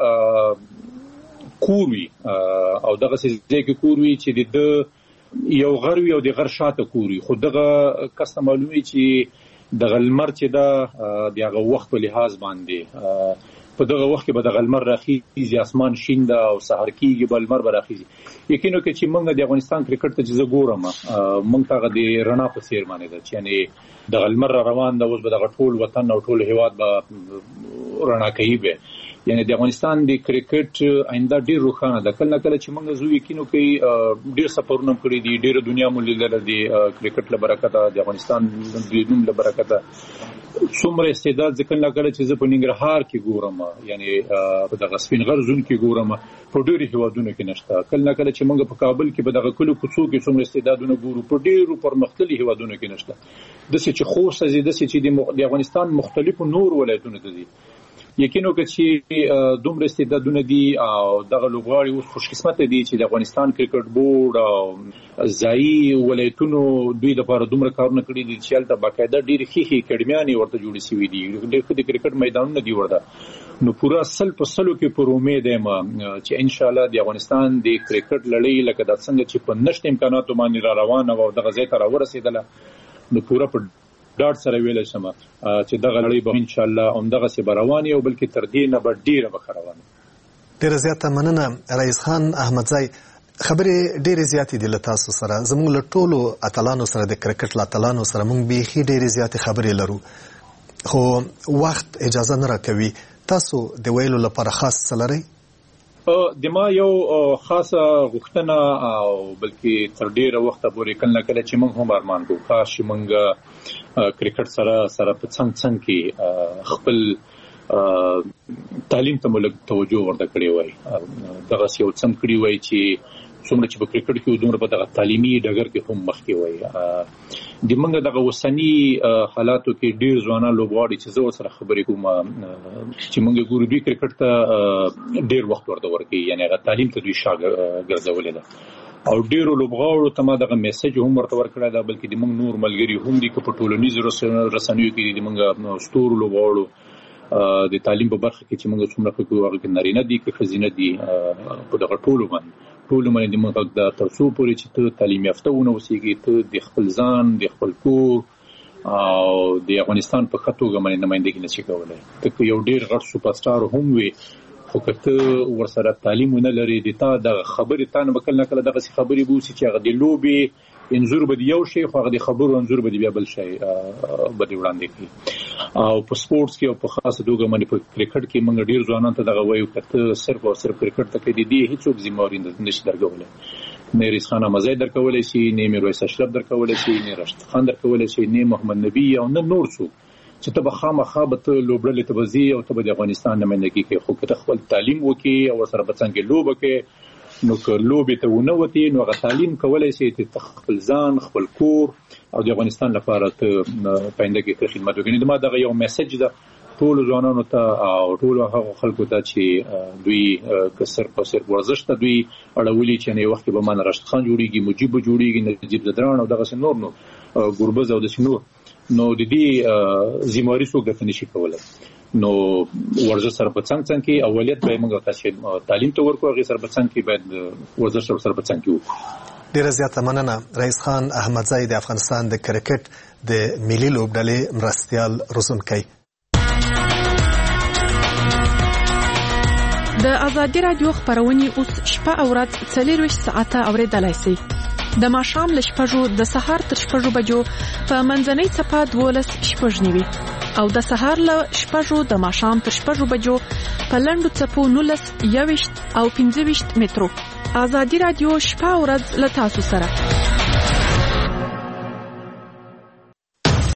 کوروي او دغه څه کې کوروي چې د یو غروي او د غر شاته کوروي خو دغه کس معلومي چې د غلمر چې دا دغه وخت په لحاظ باندې په دغه وخت کې به د غلمر راخیږي اسمان شین دا او سحر کېږي بل مر راخیږي یقینو کې چې موږ د افغانستان کرکټ ته چې ګورم موږ ته د رڼا په څیر باندې ده چې یعنی د غلمر روان دا اوس به د ټول وطن او ټول هیواد به رڼا کوي به یعنی د افغانستان د کرکټ آینده ډیر روښانه ده کله کله چې موږ زو یقینو کې ډیر سفرونه کړی دي ډیر دنیا مو لیدل دي کرکټ له برکته د افغانستان د نوم له برکته څومره استعداد ځکه کله چې زه په ننګرهار کې ګورم یعنی په دغه سپین غر زون کې ګورم په ډیرو هیوادونو کې نشته کله چې موږ په کابل کې په دغه کلو کوڅو کې څومره استعدادونه ګورو په ډیرو پرمختللي هیوادونو کې نشته د څه چې خوست زیاده چې د افغانستان مختلفو نور ولایتونو ته دي یقینو چې دومره استعدادونه دي او دغه لوبغاړي اوس خوش قسمت دي چې د افغانستان کرکټ بورډ او ځایي ولایتونو دوی لپاره دومره کارونه کړي دي چې هلته باقاعده ډېرې ښې اکیډمیانې ورته جوړې شوي دي ډېر ښه د کرکټ میدانونه دي ورته نو پوره 100% کې پر امید یم چې ان شاء الله د افغانستان د کرکټ لړۍ لکه د څنګه چې په نشته امکاناتو باندې را روانه او دغه ځای ته راورسېدله نو پوره په ډاډ سره ویل شم چې دغه لړۍ به ان شاء الله همدغه سي رواني او بلکې تر دې نه به ډیره به روانه ډیره زیاته مننه رئیس خان احمدزی خبرې ډیره زیاتې دي له تاسو سره زموږ له ټولو اتلانو سره د کرکټ اتلانو سره موږ بیخي ډیره زیاتې خبرې لرو خو وخت اجازه نه راکوي تاسو د ویلو لپاره خاص څه لرئ د ما یو خاصه غوښتنه او بلکې تر ډیره وخته پورې کله چې موږ هم ارمان کوو کاش چې موږ کرکټ سره په څنګ کې خپل تعلیم ته ملک توجه ورته کړی وای دغه یو څم کړی وای چې څومره چې په کرکټ کې دومره په دغه تعلیمي ډګر کې هم مخکې وای د موږ دغه وسنی حالاتو کې ډیر ځوانان لوبغاړي چې زه سره خبرې کوم چې موږ ګورو دوی کرکټ ته ډیر وخت ورته ورکوي یعنی هغه تعلیم ته دوی ګرځولې ده او ډیرو لوبغاړو ته ما دغه میسج هم ورته ورکړی ده بلکې د موږ نور ملګري هم دي که په ټولنیزو رسنیو کې د موږ ستورو لوبغاړو د تعلیم په برخه کې چې موږ څومره کوو هغه کې نارینه دي که ښځینه دي په دغه ټولو باندې موږ د ترڅو پورې چې ته تعلیم یافته ونه اوسېږي ته د خپل ځان د خپل کور او د افغانستان په خطوګه باندې نمائندګي نشي کولای ته یو ډیر غټ سوپر سټار هم وي خو کته ورسره تعلیم نه لري د تا د خبرې تانه بکل نه کله دغه خبرې بوسي چې هغه د لوبي انزور به یو شی خو هغه د خبرو انزور به بیا بل شی به وړاندې کړي او په سپورتس کې او په خاصه توګه باندې په کرکټ کې موږ ډیر ځوانان ته دغه وایو کته صرف او صرف کرکټ ته کې دي هیڅ ذمہواری نشي درګولای نه ریس خان مزای درکولای شي نه میرویس اشرف درکولای شي نه راشد خان درکولای شي نه محمد نبی او نه نور څوک چې ته به خامخا به ته لوبړلې ته وزي او ته به د افغانستان نمائندګي کوي خو کته خپل تعلیم وکي او سره بڅنګ لوب کې نو که لوبې ته ونه وتی نو هغه تعلیم کولای شي چې خپل ځان خپل کور او د افغانستان لپاره ته پاینده کې خدمت وکړي دا ما دغه یو میسج ده ټول ځوانانو ته او ټول هغه خلکو ته چې دوی کسر په سر ورزش ته دوی اړولي چې نه وخت به مان راشد خان جوړیږي مجيب جوړیږي نجیب زدران او دغه نور نو ګوربز او د شنو نو د دې زمواري څوک د نشي کولای نو ورزش سره په څنګ کې اولیت به موږ تاسو تعلیم ته ورکو هغه سره په څنګ کې باید ورزش سره په څنګ کې وکړو. ډیره زیاته مننه رئیس خان احمدزی د افغانستان د کرکټ د ملي لوبډلې مرستيال روزونکي. د ازادي رادیو خبرونه اوس شپه او ورځ 24 ساعته اوریدلای شئ. د ماښام له شپږو د سهار تر شپږو بجو په منځنۍ صفه 12 شپږنیوي او د سهار له شپږو د ماښام تر شپږو بجو په لنډو صفو 19 21 او 25 مترو. ازادي رادیو شپه او ورځ له تاسو سره.